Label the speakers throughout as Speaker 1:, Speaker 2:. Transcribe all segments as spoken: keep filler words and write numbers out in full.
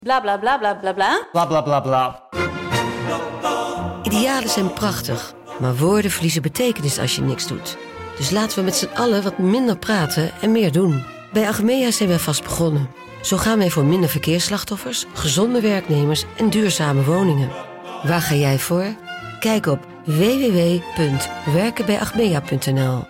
Speaker 1: Bla bla bla bla bla bla.
Speaker 2: Bla bla bla bla.
Speaker 3: Idealen zijn prachtig, maar woorden verliezen betekenis als je niks doet. Dus laten we met z'n allen wat minder praten en meer doen. Bij Achmea zijn wij vast begonnen. Zo gaan wij voor minder verkeersslachtoffers, gezonde werknemers en duurzame woningen. Waar ga jij voor? Kijk op w w w punt werken bij achmea punt n l.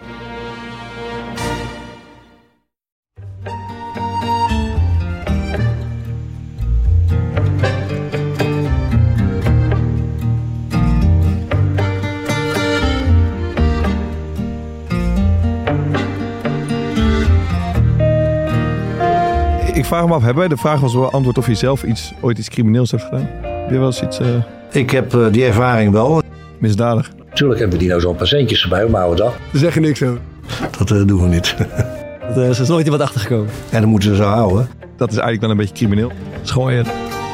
Speaker 4: Ik vraag me af, hebben wij de vraag was wel antwoord of je zelf iets, ooit iets crimineels hebt gedaan? Heb je wel eens iets... Uh...
Speaker 5: Ik heb uh, die ervaring wel.
Speaker 4: Misdadig?
Speaker 5: Tuurlijk hebben we die nou zo'n patiëntjes erbij op mijn oude dag.
Speaker 4: Daar zeg je niks over.
Speaker 5: Dat uh, doen we niet.
Speaker 2: Dat, uh, er is nooit iemand achtergekomen.
Speaker 5: En dan moeten ze zo houden.
Speaker 4: Dat is eigenlijk wel een beetje crimineel.
Speaker 2: Schooien.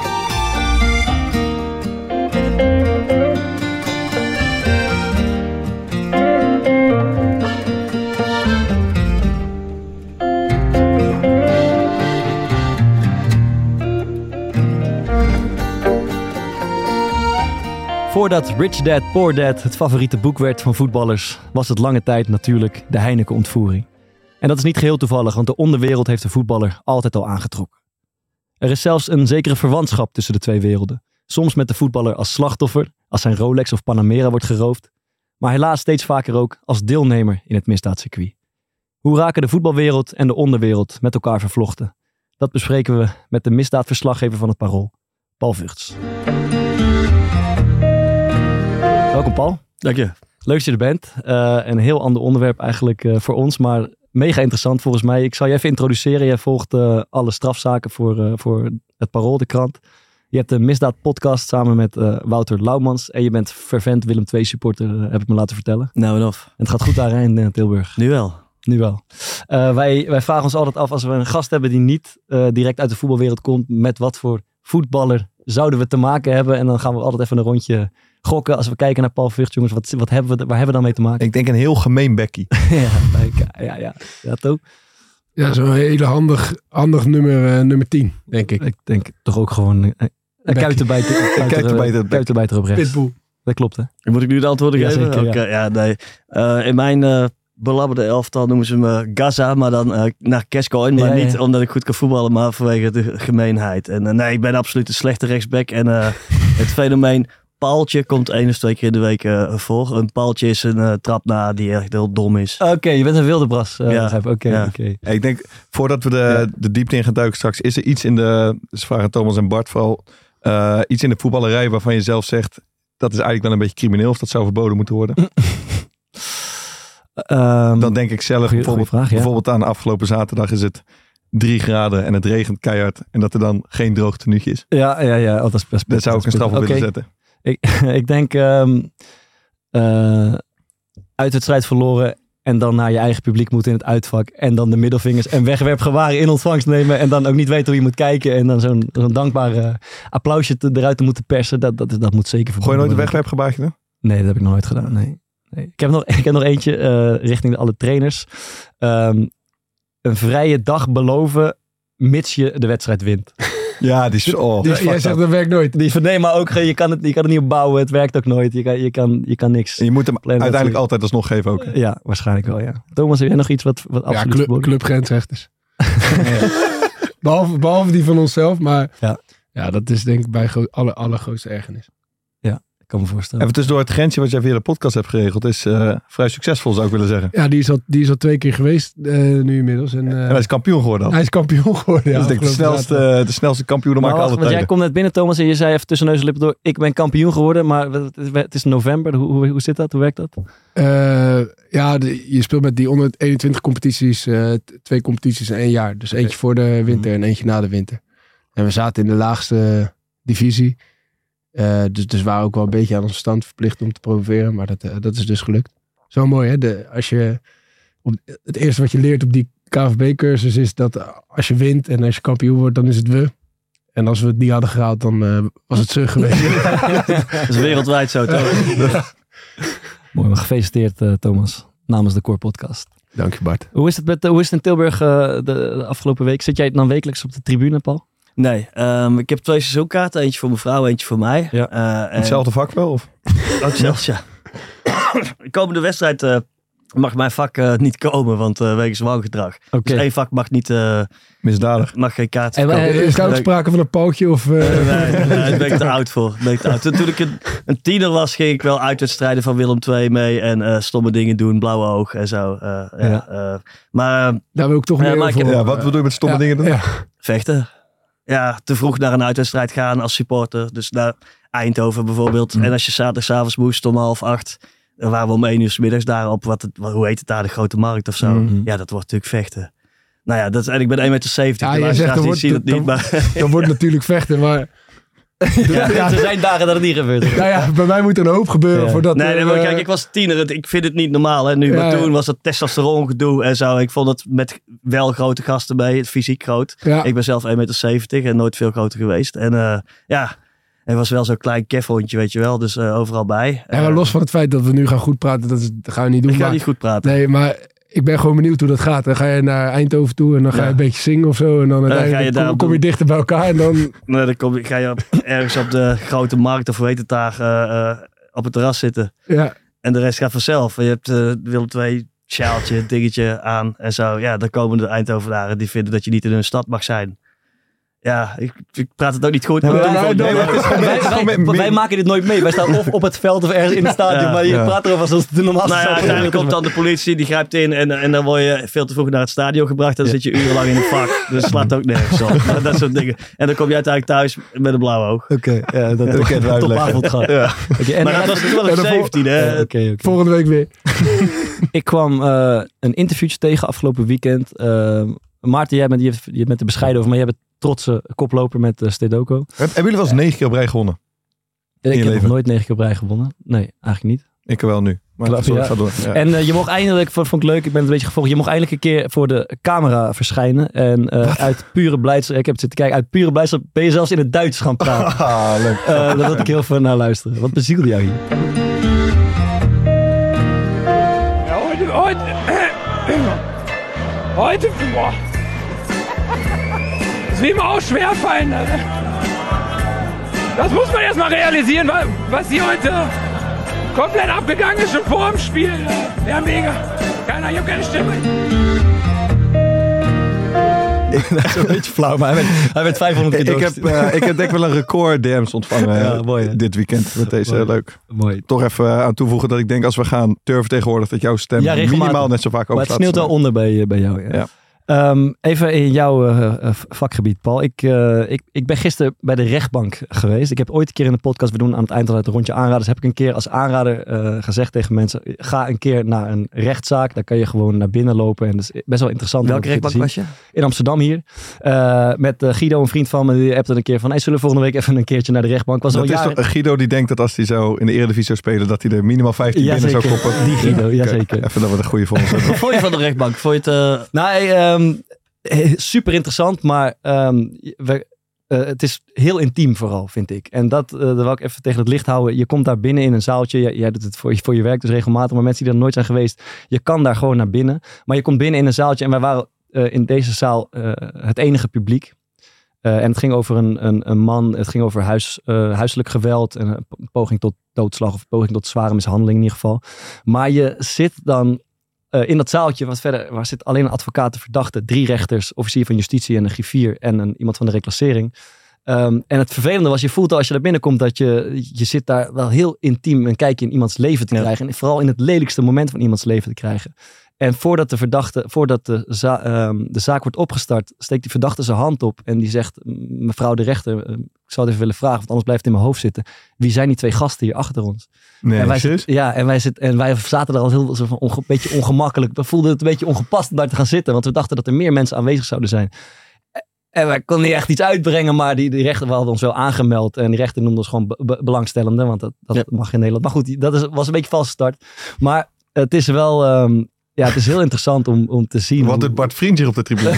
Speaker 2: Voordat Rich Dad Poor Dad het favoriete boek werd van voetballers, was het lange tijd natuurlijk de Heineken-ontvoering. En dat is niet geheel toevallig, want de onderwereld heeft de voetballer altijd al aangetrokken. Er is zelfs een zekere verwantschap tussen de twee werelden. Soms met de voetballer als slachtoffer, als zijn Rolex of Panamera wordt geroofd, maar helaas steeds vaker ook als deelnemer in het misdaadcircuit. Hoe raken de voetbalwereld en de onderwereld met elkaar vervlochten? Dat bespreken we met de misdaadverslaggever van het Parool, Paul Vugts. Welkom Paul.
Speaker 6: Dank je.
Speaker 2: Leuk dat je er bent. Uh, een heel ander onderwerp eigenlijk uh, voor ons, maar mega interessant volgens mij. Ik zal je even introduceren. Jij volgt uh, alle strafzaken voor, uh, voor het Parool, de krant. Je hebt een misdaadpodcast samen met uh, Wouter Laumans. En je bent fervent Willem twee supporter, uh, heb ik me laten vertellen.
Speaker 6: Nou en of.
Speaker 2: En het gaat goed daar in uh, Tilburg.
Speaker 6: Nu wel.
Speaker 2: Nu wel. Uh, wij, wij vragen ons altijd af, als we een gast hebben die niet uh, direct uit de voetbalwereld komt, met wat voor voetballer zouden we te maken hebben? En dan gaan we altijd even een rondje gokken. Als we kijken naar Paul Vugts, jongens, wat, wat hebben we, waar hebben we dan mee te maken?
Speaker 4: Ik denk een heel gemeen bekkie.
Speaker 2: ja, ja, ja. Ja, toch?
Speaker 7: Ja, zo'n hele handig, handig nummer, uh, nummer tien, denk ik.
Speaker 2: Ik denk toch ook gewoon uh, een kuitenbijter, kuitenbijter, kuitenbijter op rechts.
Speaker 7: Pitbull.
Speaker 2: Dat klopt, hè?
Speaker 6: Moet ik nu de antwoorden
Speaker 2: ja,
Speaker 6: geven?
Speaker 2: Zeker,
Speaker 6: Oké, okay, ja. ja, nee. Uh, in mijn uh, belabberde elftal noemen ze me Gaza, maar dan uh, naar Cashcoin. Maar ja, niet ja. omdat ik goed kan voetballen, maar vanwege de gemeenheid. En uh, nee, ik ben absoluut een slechte rechtsback. En uh, het fenomeen paaltje komt één of twee keer in de week uh, voor. Een paaltje is een uh, trap na die echt heel dom is.
Speaker 2: Oké, okay, je bent een wilde bras. Uh,
Speaker 6: ja.
Speaker 2: Oké, okay,
Speaker 6: ja.
Speaker 2: okay.
Speaker 4: Ik denk, voordat we de, ja. de diepte in gaan duiken straks, is er iets in de, dus vragen Thomas en Bart vooral, uh, iets in de voetballerij waarvan je zelf zegt, dat is eigenlijk wel een beetje crimineel of dat zou verboden moeten worden? um, Dan denk ik zelf
Speaker 2: goeie,
Speaker 4: bijvoorbeeld,
Speaker 2: vraag, ja.
Speaker 4: bijvoorbeeld aan afgelopen zaterdag is het drie graden en het regent keihard en dat er dan geen droog tenuutje is.
Speaker 2: Ja, ja, ja. Oh, dat is best,
Speaker 4: Daar zou ik een straf op
Speaker 2: okay.
Speaker 4: willen zetten.
Speaker 2: Ik, ik denk um, uh, uitwedstrijd verloren en dan naar je eigen publiek moeten in het uitvak en dan de middelvingers en wegwerpgewaren in ontvangst nemen en dan ook niet weten hoe je moet kijken en dan zo'n, zo'n dankbaar uh, applausje te, eruit te moeten persen, dat, dat, dat moet zeker
Speaker 4: verboden. Gooi je nooit een wegwerpgebaartje dan? Nee,
Speaker 2: dat heb ik nog nooit gedaan, nee. nee. Ik, heb nog, ik heb nog eentje uh, richting alle trainers. Um, een vrije dag beloven mits je de wedstrijd wint.
Speaker 4: Ja, die is... Oh,
Speaker 7: die is jij zegt dat werkt nooit.
Speaker 2: Die is van, nee, maar ook je kan, het, je kan het niet opbouwen. Het werkt ook nooit. Je kan, je kan, je kan niks.
Speaker 4: En je moet hem uiteindelijk altijd alsnog geven ook. Hè?
Speaker 2: Ja, waarschijnlijk wel, ja. Thomas, heb jij nog iets wat, wat absoluut...
Speaker 7: Ja, club, clubgrensrechters. ja. behalve, behalve die van onszelf, maar ja, ja dat is denk ik bij gro- alle, allergrootste ergernis.
Speaker 2: Ik kan me voorstellen.
Speaker 4: Even tussendoor, het grensje wat jij via de podcast hebt geregeld is uh, vrij succesvol, zou ik willen zeggen.
Speaker 7: Ja, die is al, die is al twee keer geweest uh, nu inmiddels. En, uh,
Speaker 4: en hij is kampioen geworden.
Speaker 7: Hij is kampioen geworden, ja.
Speaker 4: Dat is denk ik de snelste, de snelste kampioen maken alle tijden.
Speaker 2: Want jij komt net binnen, Thomas, en je zei even tussen neus en lippen door, ik ben kampioen geworden, maar het is november. Hoe, hoe, hoe zit dat? Hoe werkt dat?
Speaker 7: Uh, ja, de, je speelt met die onder eenentwintig competities, uh, twee competities in één jaar. Dus eentje voor de winter en eentje na de winter. En we zaten in de laagste divisie. Uh, dus, dus we waren ook wel een beetje aan ons stand verplicht om te promoveren. Maar dat, uh, dat is dus gelukt. Zo mooi, hè? De, als je, op, het eerste wat je leert op die K V B-cursus is dat als je wint en als je kampioen wordt, dan is het we. En als we het niet hadden gehaald, dan uh, was het ze geweest.
Speaker 6: Dat is wereldwijd zo, toch?
Speaker 7: Ja.
Speaker 2: Mooi, maar gefeliciteerd uh, Thomas, namens de Core Podcast.
Speaker 7: Dank je, Bart.
Speaker 2: Hoe is het, met, hoe is het in Tilburg uh, de, de afgelopen week? Zit jij dan wekelijks op de tribune, Paul?
Speaker 6: Nee, um, ik heb twee seizoenkaarten. Eentje voor mijn vrouw, eentje voor mij.
Speaker 2: Ja.
Speaker 6: Uh, en...
Speaker 4: Hetzelfde vak wel? Of?
Speaker 6: Ook zelfs, ja. De komende wedstrijd uh, mag mijn vak uh, niet komen, want uh, wegens wangedrag.
Speaker 2: Okay.
Speaker 6: Dus één vak mag niet... Uh,
Speaker 4: Misdadig.
Speaker 6: Mag geen kaart
Speaker 7: en,
Speaker 6: komen.
Speaker 7: Is daar ook sprake van een pootje? Of, uh...
Speaker 6: nee, nee, nee, daar ben ik te oud voor. Ben ik te oud. Toen, toen ik een, een tiener was, ging ik wel uitwedstrijden van Willem twee mee. En uh, stomme dingen doen, blauwe oog en zo. Uh, ja. Ja, uh, maar... Uh,
Speaker 7: daar wil ik toch uh, meer over.
Speaker 4: Ja, wat bedoel je met stomme
Speaker 7: ja,
Speaker 4: dingen doen?
Speaker 7: Ja.
Speaker 6: Vechten. Ja, te vroeg naar een uitwedstrijd gaan als supporter. Dus naar Eindhoven bijvoorbeeld. Mm. En als je zaterdagavond moest om half acht... Dan waren we om één uur 's middags daar op, wat het, hoe heet het daar, de Grote Markt of zo. Mm-hmm. Ja, dat wordt natuurlijk vechten. Nou ja, dat, en ik ben één meter zeventig.
Speaker 7: Ja, je zegt, dan wordt,
Speaker 6: zie dat
Speaker 7: dan,
Speaker 6: niet, maar...
Speaker 7: dan wordt natuurlijk vechten, maar...
Speaker 2: Ja, ja. Er zijn dagen dat het niet gebeurt.
Speaker 7: Nou ja, bij mij moet er een hoop gebeuren ja. voordat...
Speaker 6: Nee, nee, maar kijk, ik was tiener. Ik vind het niet normaal. Hè, nu, ja, maar toen was het testosteron gedoe en zo. Ik vond het met wel grote gasten mee, fysiek groot. Ja. Ik ben zelf één meter zeventig en nooit veel groter geweest. En uh, ja... Hij was wel zo'n klein kefhondje, weet je wel. Dus uh, overal bij.
Speaker 7: Ja, maar los van het feit dat we nu gaan goed praten, dat, is, dat gaan we niet doen.
Speaker 6: Ik ga
Speaker 7: maar,
Speaker 6: niet goed praten.
Speaker 7: Nee, maar ik ben gewoon benieuwd hoe dat gaat. Dan ga je naar Eindhoven toe en dan ga je ja. een beetje zingen of zo. En dan uiteindelijk uh, kom, kom je dichter bij elkaar. En dan...
Speaker 6: Nee, dan kom je, ga je op, ergens op de grote markt of hoe heet het daar, uh, uh, op het terras zitten.
Speaker 7: Ja.
Speaker 6: En de rest gaat vanzelf. Je hebt uh, Willem twee sjaaltje, dingetje aan en zo. Ja, dan komen de Eindhovenaren die vinden dat je niet in hun stad mag zijn. Ja, ik, ik praat het ook niet goed.
Speaker 2: Nee,
Speaker 6: maar
Speaker 2: wij, nee, wij, wij, wij, wij, wij maken dit nooit mee. Wij staan of op het veld of ergens in het stadion. Ja, maar je ja. praat erover alsof het de normaalste
Speaker 6: nou ja, uiteindelijk komt dan de politie, die grijpt in. En, en dan word je veel te vroeg naar het stadion gebracht. En dan ja. zit je urenlang in het vak. Dus het slaat ook nergens op. Dat soort dingen. En dan kom je uiteindelijk thuis met een blauw oog.
Speaker 2: Oké, okay, ja, dat heb ik het topavond gehad. Ja.
Speaker 6: Okay, en maar dat was twaalf zeventien, hè?
Speaker 2: Ja, okay, okay.
Speaker 7: Volgende week weer.
Speaker 2: Ik kwam uh, een interviewtje tegen afgelopen weekend. Uh, Maarten, jij bent, je, je bent er bescheiden over, maar jij bent trotse koploper met uh, Stedoco.
Speaker 4: Hebben jullie wel eens negen keer op rij gewonnen?
Speaker 2: Ik heb leven? nog nooit negen keer op rij gewonnen. Nee, eigenlijk niet.
Speaker 4: Ik wel nu. Maar
Speaker 2: Klap,
Speaker 4: sorry,
Speaker 2: ja.
Speaker 4: ga door. Ja.
Speaker 2: En uh, je mocht eindelijk, vond ik leuk, ik ben het een beetje gevolgd. Je mocht eindelijk een keer voor de camera verschijnen. En uh, uit pure blijdschap, ik heb het zitten kijken, uit pure blijdschap ben je zelfs in het Duits gaan praten.
Speaker 4: Ah, leuk.
Speaker 2: Uh, daar wil ik heel veel naar luisteren. Wat bezielde jou hier?
Speaker 1: Ja, heute, heute, heute, boah. Das will mir auch schwerfallen. Das muss man erstmal realisieren, was hier heute komplett abgegangen ist, schon vor dem Spiel. Ja, mega. Keiner, ich habe keine Stimme.
Speaker 2: Dat is een beetje flauw, maar hij werd, hij werd vijfhonderd keer
Speaker 4: ik heb, uh, ik heb denk ik wel een record D M's ontvangen ja, mooi, dit weekend met deze. Mooi. Leuk.
Speaker 2: Mooi.
Speaker 4: Toch even uh, aan toevoegen dat ik denk als we gaan turven tegenwoordig dat jouw stem ja, minimaal net zo vaak
Speaker 2: over staat. Maar het sneeuwt wel onder bij, bij jou. Ja. Ja. Um, even in jouw uh, vakgebied, Paul. Ik, uh, ik, ik ben gisteren bij de rechtbank geweest. Ik heb ooit een keer in de podcast, we doen aan het eind altijd een rondje aanraders, heb ik een keer als aanrader uh, gezegd tegen mensen, ga een keer naar een rechtszaak. Daar kan je gewoon naar binnen lopen. En dat is best wel interessant.
Speaker 6: Welke rechtbank was je?
Speaker 2: In Amsterdam hier. Uh, met uh, Guido, een vriend van me, die appte een keer van, hey, zullen we volgende week even een keertje naar de rechtbank? Was
Speaker 4: dat
Speaker 2: al
Speaker 4: is
Speaker 2: jaren...
Speaker 4: toch Guido die denkt dat als hij zo in de Eredivisie zou spelen, dat hij er minimaal vijftien
Speaker 2: ja,
Speaker 4: binnen
Speaker 2: zeker.
Speaker 4: zou koppen.
Speaker 2: Die Guido, ja, okay. Zeker.
Speaker 4: Even dat we een goede volgende hebben.
Speaker 6: Wat vond je van de rechtbank? Vond je het... Uh...
Speaker 2: Nou, um, super interessant, maar um, we, uh, het is heel intiem vooral, vind ik. En dat, uh, dat wil ik even tegen het licht houden. Je komt daar binnen in een zaaltje. Jij, jij doet het voor je, voor je werk dus regelmatig, maar mensen die er nooit zijn geweest, je kan daar gewoon naar binnen. Maar je komt binnen in een zaaltje en wij waren uh, in deze zaal uh, het enige publiek. Uh, en het ging over een, een, een man, het ging over huis, uh, huiselijk geweld, en een poging tot doodslag of poging tot zware mishandeling in ieder geval. Maar je zit dan Uh, in dat zaaltje, wat verder, waar zit alleen een advocaat, de verdachte, drie rechters, officier van justitie en een griffier en een, iemand van de reclassering. Um, en het vervelende was, je voelt al als je daar binnenkomt dat je, je zit daar wel heel intiem een kijkje in iemands leven te ja. krijgen. En vooral in het lelijkste moment van iemands leven te krijgen. En voordat de verdachte, voordat de, za- um, de zaak wordt opgestart, steekt die verdachte zijn hand op en die zegt, mevrouw de rechter, uh, ik zou het even willen vragen, want anders blijft het in mijn hoofd zitten. Wie zijn die twee gasten hier achter ons?
Speaker 4: Nee,
Speaker 2: en wij zit, ja, en wij, zit, en wij zaten er al heel zo van onge, beetje ongemakkelijk. We voelden het een beetje ongepast om daar te gaan zitten, want we dachten dat er meer mensen aanwezig zouden zijn. En wij konden niet echt iets uitbrengen, maar die, die rechter, we hadden ons wel aangemeld. En die rechter noemde ons gewoon be- be- belangstellende, want dat, dat ja. mag in Nederland. Maar goed, dat is, was een beetje valse start. Maar het is wel... Um, ja, het is heel interessant om, om te zien.
Speaker 4: Wat
Speaker 2: hoe...
Speaker 4: doet Bart Vriend hier op de tribune?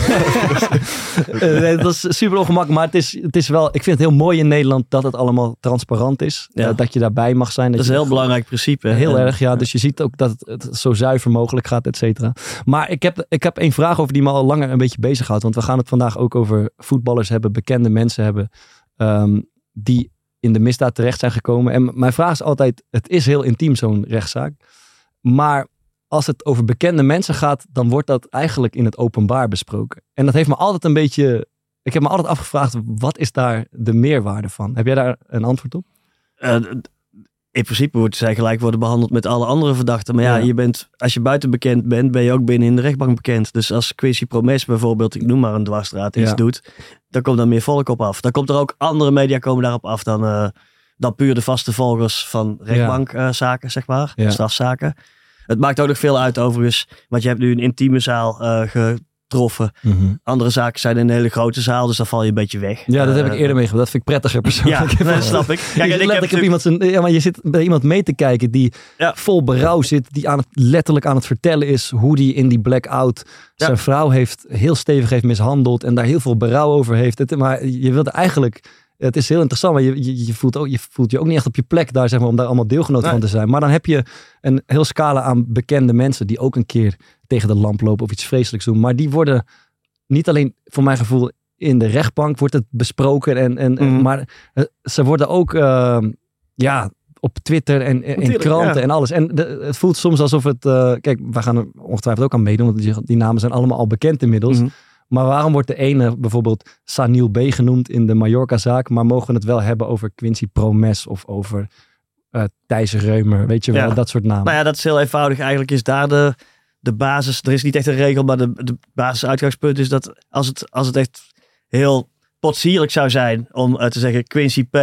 Speaker 2: uh, nee, dat is super ongemakkelijk. Maar het is, het is wel, ik vind het heel mooi in Nederland dat het allemaal transparant is.
Speaker 6: Ja.
Speaker 2: Uh, dat je daarbij mag zijn. Dat,
Speaker 6: Dat is
Speaker 2: je
Speaker 6: een heel belangrijk principe.
Speaker 2: Heel
Speaker 6: En,
Speaker 2: erg, ja. Dus je ziet ook dat het, het zo zuiver mogelijk gaat, et cetera. Maar ik heb, ik heb één vraag over die me al langer een beetje bezighoudt. Want we gaan het vandaag ook over voetballers hebben, bekende mensen hebben, um, die in de misdaad terecht zijn gekomen. En mijn vraag is altijd, het is heel intiem zo'n rechtszaak. Maar als het over bekende mensen gaat, dan wordt dat eigenlijk in het openbaar besproken. En dat heeft me altijd een beetje... Ik heb me altijd afgevraagd, wat is daar de meerwaarde van? Heb jij daar een antwoord op?
Speaker 6: Uh, in principe wordt zij gelijk worden behandeld met alle andere verdachten. Maar ja,
Speaker 2: Ja.
Speaker 6: Je bent, als je buiten bekend bent, ben je ook binnen in de rechtbank bekend. Dus als Quincy Promes bijvoorbeeld, ik noem maar een dwarsstraat, iets
Speaker 2: Ja.
Speaker 6: doet, dan komt daar meer volk op af. Dan komt er ook andere media komen daarop af dan, uh, dan puur de vaste volgers van rechtbankzaken, uh, zeg maar,
Speaker 2: Ja.
Speaker 6: strafzaken. Het maakt ook nog veel uit overigens, want je hebt nu een intieme zaal uh, getroffen.
Speaker 2: Mm-hmm.
Speaker 6: Andere zaken zijn in een hele grote zaal, dus dan val je een beetje weg.
Speaker 2: Ja, dat heb
Speaker 6: Uh,
Speaker 2: ik eerder meegemaakt. Dat vind ik prettiger persoonlijk.
Speaker 6: Ja, nee, dat snap ik.
Speaker 2: Kijk,
Speaker 6: Kijk,
Speaker 2: je,
Speaker 6: en ik heb
Speaker 2: letterlijk op iemand zijn, ja, maar je zit bij iemand mee te kijken die
Speaker 6: Ja.
Speaker 2: vol berouw zit. Die aan het, letterlijk aan het vertellen is hoe die in die blackout
Speaker 6: Ja.
Speaker 2: zijn vrouw heeft heel stevig heeft mishandeld. En daar heel veel berouw over heeft. Het, maar je wilt eigenlijk... Het is heel interessant, maar je, je, je, voelt ook, je voelt je ook niet echt op je plek daar, zeg maar, om daar allemaal deelgenoot
Speaker 6: Nee.
Speaker 2: van te zijn. Maar dan heb je een heel scala aan bekende mensen die ook een keer tegen de lamp lopen of iets vreselijks doen. Maar die worden niet alleen, voor mijn gevoel, in de rechtbank wordt het besproken. En, en, en-
Speaker 6: Mhm.
Speaker 2: maar uh, ze worden ook uh, ja, op Twitter en in
Speaker 6: Natuurlijk,
Speaker 2: kranten
Speaker 6: ja.
Speaker 2: en alles. En de, het voelt soms alsof het... Uh, kijk, wij gaan er ongetwijfeld ook aan meedoen, want die, die namen zijn allemaal al bekend inmiddels.
Speaker 6: Mhm.
Speaker 2: Maar waarom wordt de ene bijvoorbeeld Sanil B. genoemd in de Mallorca-zaak, maar mogen we het wel hebben over Quincy Promes of over uh, Thijs Reumer, weet je wel,
Speaker 6: Ja.
Speaker 2: dat soort namen.
Speaker 6: Nou ja, dat is heel eenvoudig. Eigenlijk is daar de, de basis. Er is niet echt een regel, maar de, de basisuitgangspunt is dat als het, als het echt heel potsierlijk zou zijn om uh, te zeggen Quincy P.,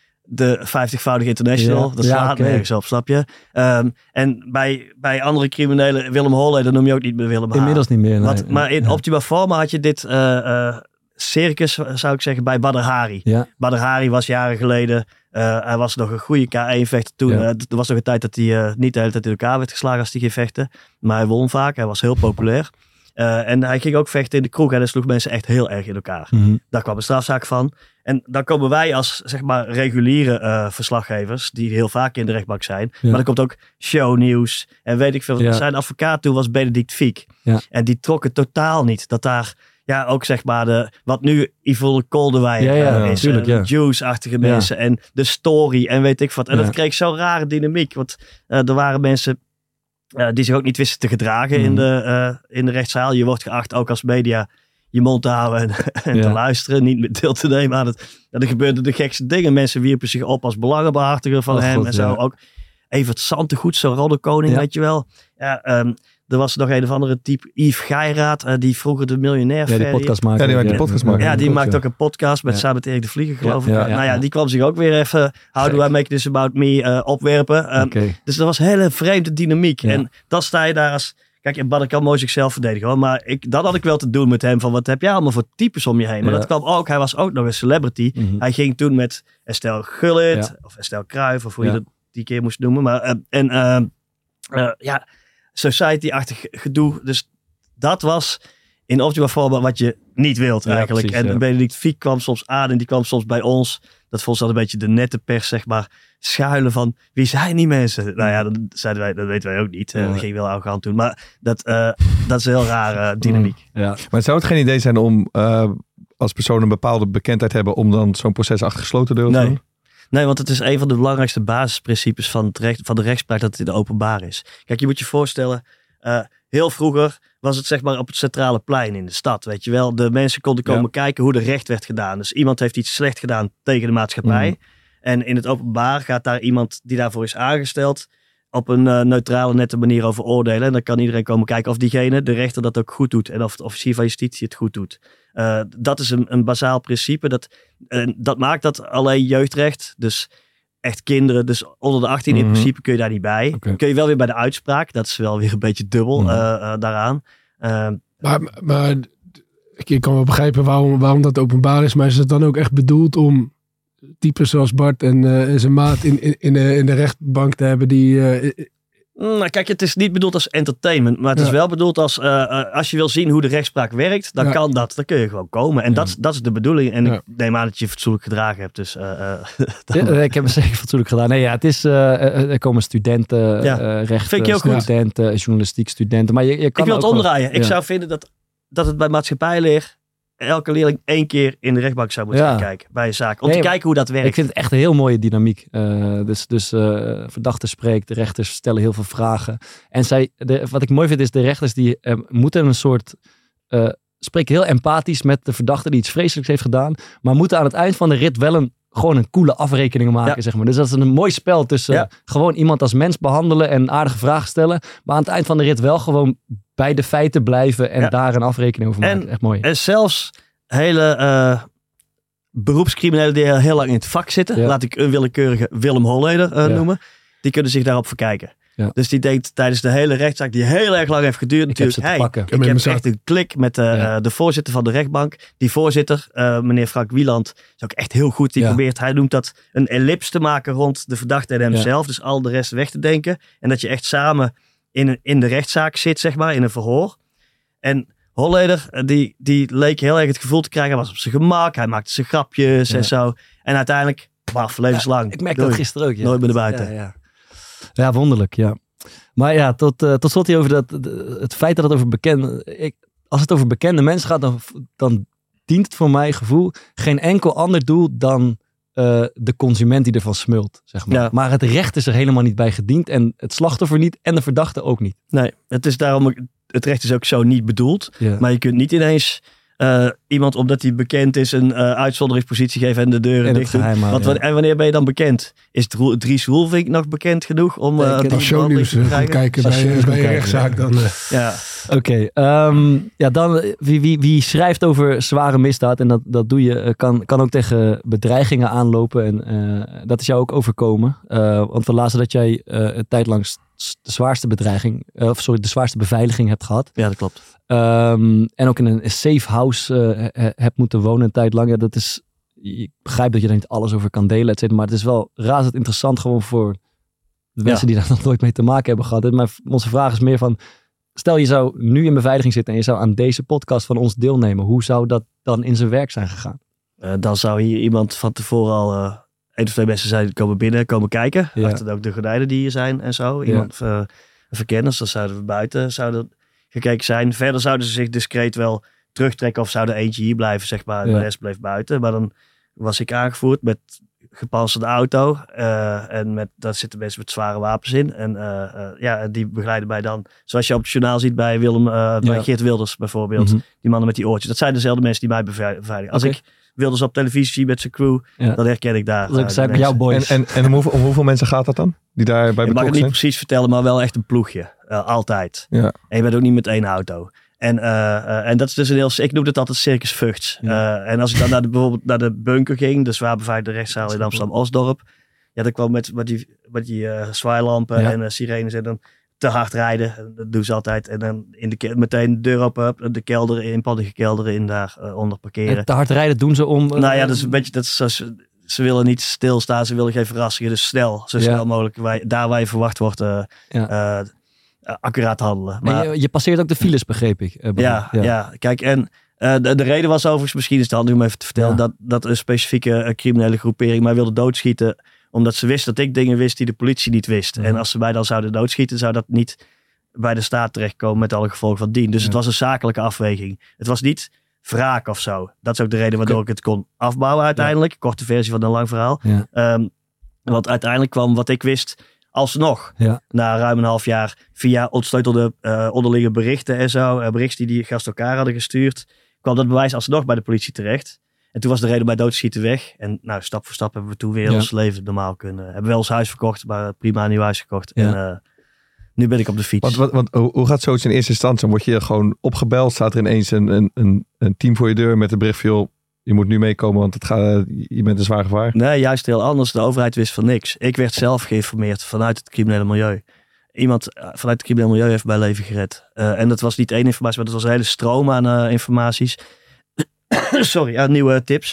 Speaker 6: de vijftigvoudige international,
Speaker 2: Ja.
Speaker 6: dat
Speaker 2: Ja,
Speaker 6: slaat
Speaker 2: oké.
Speaker 6: nergens op, snap je? Um, en bij, bij andere criminelen, Willem Holleder noem je ook niet meer Willem H.
Speaker 2: Inmiddels niet meer. Nee.
Speaker 6: Want, maar in
Speaker 2: ja.
Speaker 6: Optima Forma had je dit uh, uh, circus, zou ik zeggen, bij Badr Hari.
Speaker 2: Ja.
Speaker 6: Badr Hari was jaren geleden, uh, hij was nog een goede K één vechter toen.
Speaker 2: Ja.
Speaker 6: Uh, er was nog een tijd dat hij uh, niet de hele tijd in elkaar werd geslagen als hij ging vechten. Maar hij won vaak, hij was heel populair. Uh, en hij ging ook vechten in de kroeg en hij sloeg mensen echt heel erg in elkaar.
Speaker 2: Mm-hmm.
Speaker 6: Daar kwam een strafzaak van. En dan komen wij als, zeg maar, reguliere uh, verslaggevers, die heel vaak in de rechtbank zijn.
Speaker 2: Ja.
Speaker 6: Maar er komt ook shownieuws en weet ik veel.
Speaker 2: Ja.
Speaker 6: Zijn advocaat toen was Benedict Fiek.
Speaker 2: Ja.
Speaker 6: En die trok het totaal niet. Dat daar, ja, ook zeg maar, de, wat nu Yvonne Kolderwij
Speaker 2: Ja, ja,
Speaker 6: uh, is.
Speaker 2: tuurlijk,
Speaker 6: uh,
Speaker 2: ja.
Speaker 6: de Juice-achtige
Speaker 2: Ja.
Speaker 6: mensen en de story en weet ik wat. En
Speaker 2: Ja.
Speaker 6: dat kreeg zo'n rare dynamiek. Want uh, er waren mensen uh, die zich ook niet wisten te gedragen
Speaker 2: Mhm.
Speaker 6: in, de, uh, in de rechtszaal. Je wordt geacht ook als media je mond te houden en, en
Speaker 2: Ja.
Speaker 6: te luisteren. Niet met deel te nemen aan het. Ja, er gebeurden de gekste dingen. Mensen wierpen zich op als belangenbehartiger van
Speaker 2: Oh,
Speaker 6: hem
Speaker 2: God,
Speaker 6: en zo.
Speaker 2: ja.
Speaker 6: Ook Evert Santegoed, zo'n roddelkoning,
Speaker 2: Ja.
Speaker 6: weet je wel. Ja, um, er was nog een of andere type, Yves Geiraat, uh, die vroeger de miljonair
Speaker 2: Ja, die
Speaker 6: verrie-
Speaker 2: podcast maken.
Speaker 4: Ja, die maakt die podcast maken.
Speaker 6: Ja, die
Speaker 2: klopt,
Speaker 6: maakt
Speaker 2: ja.
Speaker 6: ook een podcast met
Speaker 2: Ja.
Speaker 6: samen met Erik de Vlieger, geloof
Speaker 2: Ja,
Speaker 6: ik.
Speaker 2: ja, ja,
Speaker 6: nou ja,
Speaker 2: ja.
Speaker 6: die kwam zich ook weer even, how do I make this about me, uh, opwerpen. Um,
Speaker 2: Oké.
Speaker 6: Dus dat was een hele vreemde dynamiek.
Speaker 2: Ja.
Speaker 6: En dan sta je daar als... Kijk, en Badr kan mooi zichzelf verdedigen, hoor. Maar ik, dat had ik wel te doen met hem. Van wat heb jij allemaal voor types om je heen? Maar
Speaker 2: Ja.
Speaker 6: dat kwam ook. Hij was ook nog een celebrity.
Speaker 2: Mhm.
Speaker 6: Hij ging toen met Estelle Gullit.
Speaker 2: Ja.
Speaker 6: Of Estelle Kruijff. Of hoe
Speaker 2: Ja.
Speaker 6: je dat die keer moest noemen. Maar, uh, en uh, uh, ja, society-achtig gedoe. Dus dat was in Optima Forma wat je niet wilt
Speaker 2: Ja,
Speaker 6: eigenlijk.
Speaker 2: precies,
Speaker 6: en
Speaker 2: ja.
Speaker 6: Benedict Fiek kwam soms aan. En die kwam soms bij ons. Dat vond ze dan een beetje de nette pers, zeg maar. Schuilen van, wie zijn die mensen? Nou ja, dan zeiden wij, dat weten wij ook niet. Uh,
Speaker 2: Ja.
Speaker 6: dat ging wel arrogant doen. Maar dat, uh, dat is een heel rare dynamiek.
Speaker 2: Ja.
Speaker 4: Maar zou het geen idee zijn om uh, als persoon een bepaalde bekendheid hebben om dan zo'n proces achter gesloten deuren te
Speaker 6: Nee.
Speaker 4: doen?
Speaker 6: Nee, want het is een van de belangrijkste basisprincipes van, het recht, van de rechtspraak dat het in de openbaar is. Kijk, je moet je voorstellen, uh, heel vroeger was het zeg maar op het centrale plein in de stad, weet je wel. De mensen konden komen
Speaker 2: Ja.
Speaker 6: kijken hoe er recht werd gedaan. Dus iemand heeft iets slecht gedaan tegen de maatschappij.
Speaker 2: Mhm.
Speaker 6: En in het openbaar gaat daar iemand die daarvoor is aangesteld op een uh, neutrale, nette manier over oordelen. En dan kan iedereen komen kijken of diegene, de rechter, dat ook goed doet. En of de officier van justitie het goed doet. Uh, dat is een, een bazaal principe. Dat, uh, dat maakt dat alleen jeugdrecht, dus echt kinderen, dus onder de achttien
Speaker 4: Mhm.
Speaker 6: in principe kun je daar niet bij.
Speaker 2: Oké.
Speaker 6: Kun je wel weer bij de uitspraak. Dat is wel weer een beetje dubbel
Speaker 2: Mhm.
Speaker 6: uh, uh, daaraan. Uh,
Speaker 7: Maar, maar ik, ik kan wel begrijpen waarom, waarom dat openbaar is. Maar is het dan ook echt bedoeld om types zoals Bart en, uh, en zijn maat in, in, in, de, in de rechtbank te hebben die uh,
Speaker 6: Nou, kijk, het is niet bedoeld als entertainment, maar het
Speaker 7: Ja.
Speaker 6: is wel bedoeld als, uh, uh, als je wil zien hoe de rechtspraak werkt, dan
Speaker 7: Ja.
Speaker 6: kan dat. Dan kun je gewoon komen. En
Speaker 2: Ja.
Speaker 6: dat, dat is de bedoeling. En
Speaker 7: Ja.
Speaker 6: ik neem aan dat je fatsoenlijk gedragen hebt. Dus, uh, uh,
Speaker 2: Ja, ik heb het zeker fatsoenlijk gedaan. Nee, ja, het is, uh, er komen studenten,
Speaker 6: Ja.
Speaker 2: uh, rechten,
Speaker 6: Vind ik heel goed.
Speaker 2: studenten, journalistiek studenten. Maar je, je kan
Speaker 6: ik wil het
Speaker 2: ook wel-
Speaker 6: omdraaien. Ik
Speaker 2: ja.
Speaker 6: zou vinden dat, dat het bij maatschappijleer elke leerling één keer in de rechtbank zou moeten
Speaker 2: Ja.
Speaker 6: gaan kijken bij een zaak. Om
Speaker 2: Nee,
Speaker 6: te kijken hoe dat werkt.
Speaker 2: Ik vind het echt een heel mooie dynamiek. Uh, dus dus uh, verdachte spreekt, de rechters stellen heel veel vragen. En zij, de, wat ik mooi vind is, de rechters die uh, moeten een soort... Uh, spreken heel empathisch met de verdachte die iets vreselijks heeft gedaan. Maar moeten aan het eind van de rit wel een, gewoon een coole afrekening maken.
Speaker 6: Ja.
Speaker 2: Zeg maar. Dus dat is een mooi spel tussen
Speaker 6: Ja.
Speaker 2: gewoon iemand als mens behandelen en aardige vragen stellen. Maar aan het eind van de rit wel gewoon bij de feiten blijven en
Speaker 6: Ja.
Speaker 2: daar een afrekening over maken.
Speaker 6: En-
Speaker 2: Echt mooi.
Speaker 6: En zelfs hele uh, beroepscriminelen die heel lang in het vak zitten,
Speaker 2: Ja.
Speaker 6: laat ik een willekeurige Willem Holleder uh,
Speaker 2: Ja.
Speaker 6: noemen, die kunnen zich daarop verkijken.
Speaker 2: Ja.
Speaker 6: Dus die denkt tijdens de hele rechtszaak, die heel erg lang heeft geduurd,
Speaker 2: Ik heb
Speaker 6: natuurlijk,
Speaker 2: ze te
Speaker 6: hey,
Speaker 2: pakken.
Speaker 6: ik
Speaker 7: heb
Speaker 6: heb
Speaker 7: hem
Speaker 6: echt een klik met uh,
Speaker 2: Ja.
Speaker 6: uh, de voorzitter van de rechtbank. Die voorzitter, uh, meneer Frank Wieland, is ook echt heel goed. Die
Speaker 2: Ja.
Speaker 6: probeert, hij noemt dat een ellips te maken rond de verdachte en hemzelf. Dus al de rest weg te denken. En dat je echt samen in, een, in de rechtszaak zit, zeg maar, in een verhoor. En Holleder, die, die leek heel erg het gevoel te krijgen, hij was op zijn gemak, hij maakte zijn grapjes
Speaker 2: Ja.
Speaker 6: en zo. En uiteindelijk, baf, levenslang.
Speaker 2: Ik merk
Speaker 6: Doei.
Speaker 2: dat gisteren ook. Ja.
Speaker 6: Nooit meer naar buiten.
Speaker 2: Ja, ja. ja, wonderlijk, ja. Maar ja, tot, uh, tot slot hier over dat, de- het feit dat het over bekende... Ik, als het over bekende mensen gaat, dan, dan dient het voor mijn gevoel geen enkel ander doel dan uh, de consument die ervan smult, zeg maar.
Speaker 6: Ja.
Speaker 2: Maar het recht is er helemaal niet bij gediend en het slachtoffer niet en de verdachte ook niet.
Speaker 6: Nee, het is daarom, ook- het recht is ook zo niet bedoeld.
Speaker 2: Ja.
Speaker 6: Maar je kunt niet ineens uh, iemand, omdat hij bekend is, een uh, uitzonderingspositie geven en de deuren
Speaker 2: en het
Speaker 6: dicht doen.
Speaker 2: geheim houden,
Speaker 6: Want
Speaker 2: ja.
Speaker 6: wa- en wanneer ben je dan bekend? Is Roel- Dries Roelvink nog bekend genoeg om
Speaker 2: Nee,
Speaker 6: uh,
Speaker 2: ik ken
Speaker 6: die
Speaker 7: Als
Speaker 6: behandeling
Speaker 7: shownieuws
Speaker 6: te
Speaker 7: uh, gaan
Speaker 6: krijgen?
Speaker 7: kijken
Speaker 2: Als
Speaker 7: bij,
Speaker 2: shownieuws
Speaker 7: bij
Speaker 2: gaan
Speaker 7: een
Speaker 2: kijken,
Speaker 7: rechtszaak, dan... uh,
Speaker 6: Ja,
Speaker 2: Oké, ehm, ja, dan uh, wie, wie, wie schrijft over zware misdaad en dat, dat doe je, uh, kan, kan ook tegen bedreigingen aanlopen en uh, dat is jou ook overkomen. Uh, want we lazen dat jij uh, een tijd lang s- de zwaarste bedreiging, uh, of sorry, de zwaarste beveiliging hebt gehad.
Speaker 6: ja, dat klopt.
Speaker 2: Um, en ook in een safe house uh, he- hebt moeten wonen een tijd lang. Ja, dat is, ik begrijp dat je er niet alles over kan delen, et cetera, maar het is wel razend interessant gewoon voor de mensen
Speaker 6: Ja.
Speaker 2: die daar nog nooit mee te maken hebben gehad. Maar onze vraag is meer van, stel je zou nu in beveiliging zitten en je zou aan deze podcast van ons deelnemen. Hoe zou dat dan in zijn werk zijn gegaan?
Speaker 6: Uh, dan zou hier iemand van tevoren al uh, één of twee mensen zijn komen binnen, komen kijken.
Speaker 2: Ja.
Speaker 6: Achter ook de gordijnen die hier zijn en zo. Iemand, uh, verkenners, dan zouden we buiten zouden gekeken zijn. Verder zouden ze zich discreet wel terugtrekken of zou er eentje hier blijven, zeg maar. En
Speaker 2: Ja.
Speaker 6: de rest bleef buiten. Maar dan was ik aangevoerd met gepantserde auto. Uh, en met, daar zitten mensen met zware wapens in. En uh, uh, ja, die begeleiden mij dan, zoals je op het journaal ziet bij Willem, uh, bij
Speaker 2: Ja.
Speaker 6: Geert Wilders bijvoorbeeld.
Speaker 2: Mhm.
Speaker 6: Die mannen met die oortjes. Dat zijn dezelfde mensen die mij beveiligen. Als
Speaker 2: Oké.
Speaker 6: ik Wilders op televisie zie met zijn crew,
Speaker 2: Ja.
Speaker 6: dan herken ik daar.
Speaker 2: Dat
Speaker 6: uh,
Speaker 2: zijn
Speaker 6: de
Speaker 2: bij jouw
Speaker 6: mensen.
Speaker 2: boys.
Speaker 4: En, en, en om, hoeveel, om hoeveel mensen gaat dat dan? Die daarbij
Speaker 6: Ik mag het
Speaker 4: betrokken
Speaker 6: niet
Speaker 4: zijn?
Speaker 6: precies vertellen, maar wel echt een ploegje. Uh, altijd.
Speaker 4: Ja.
Speaker 6: En je bent ook niet met één auto. En, uh, uh, en dat is dus een heel... Ik noem het altijd Circus Vugts.
Speaker 2: Ja.
Speaker 6: Uh, en als ik dan naar de, bijvoorbeeld naar de bunker ging, de zwaar beveiligde rechtszaal in Amsterdam-Osdorp. Ja, dan kwam met, met die, met die uh, zwaailampen
Speaker 2: Ja.
Speaker 6: en uh, sirenes en dan te hard rijden. Dat doen ze altijd. En dan in de, ke- meteen de deur open, hup, de kelder in, paddige kelder in, daar uh, onder parkeren.
Speaker 2: En te hard rijden doen ze om... uh,
Speaker 6: Nou ja, dat is een beetje, dat is zoals, ze willen niet stilstaan, ze willen geen verrassingen. Dus snel, zo
Speaker 2: Ja.
Speaker 6: snel mogelijk, waar, daar waar je verwacht wordt, uh,
Speaker 2: Ja.
Speaker 6: uh, uh, accuraat handelen.
Speaker 2: en
Speaker 6: Maar
Speaker 2: je, je passeert ook de files, begreep ik. uh,
Speaker 6: ja, ja. kijk, en uh, de, de reden was overigens, misschien is het handig om even te vertellen,
Speaker 2: Ja.
Speaker 6: dat, dat een specifieke uh, criminele groepering mij wilde doodschieten, omdat ze wist dat ik dingen wist die de politie niet wist.
Speaker 2: Mhm.
Speaker 6: En als ze mij dan zouden doodschieten, zou dat niet bij de staat terechtkomen met alle gevolgen van dien. Dus
Speaker 2: Ja.
Speaker 6: het was een zakelijke afweging. Het was niet wraak of zo. Dat is ook de reden waardoor ik het kon afbouwen uiteindelijk. Korte versie van een lang verhaal.
Speaker 2: Ja.
Speaker 6: Um, want uiteindelijk kwam wat ik wist alsnog.
Speaker 2: Ja.
Speaker 6: Na ruim een half jaar via ontsleutelde uh, onderliggende berichten en zo. Uh, berichten die die gasten elkaar hadden gestuurd. Kwam dat bewijs alsnog bij de politie terecht. En toen was de reden bij doodschieten weg. En nou, stap voor stap hebben we toen weer
Speaker 2: Ja.
Speaker 6: ons leven normaal kunnen. Hebben wel ons huis verkocht, maar prima een nieuw huis gekocht.
Speaker 2: Ja.
Speaker 6: En uh, nu ben ik op de fiets.
Speaker 4: Want, want, want hoe hoe gaat zoiets in eerste instantie? Dan word je gewoon opgebeld, staat er ineens een, een, een, een team voor je deur met een bericht van, joh, je moet nu meekomen, want het gaat, je bent een zwaar gevaar.
Speaker 6: Nee, juist heel anders. De overheid wist van niks. Ik werd zelf geïnformeerd vanuit het criminele milieu. Iemand uh, vanuit het criminele milieu heeft mijn leven gered. Uh, en dat was niet één informatie, maar dat was een hele stroom aan uh, informaties. Sorry, aan nieuwe tips.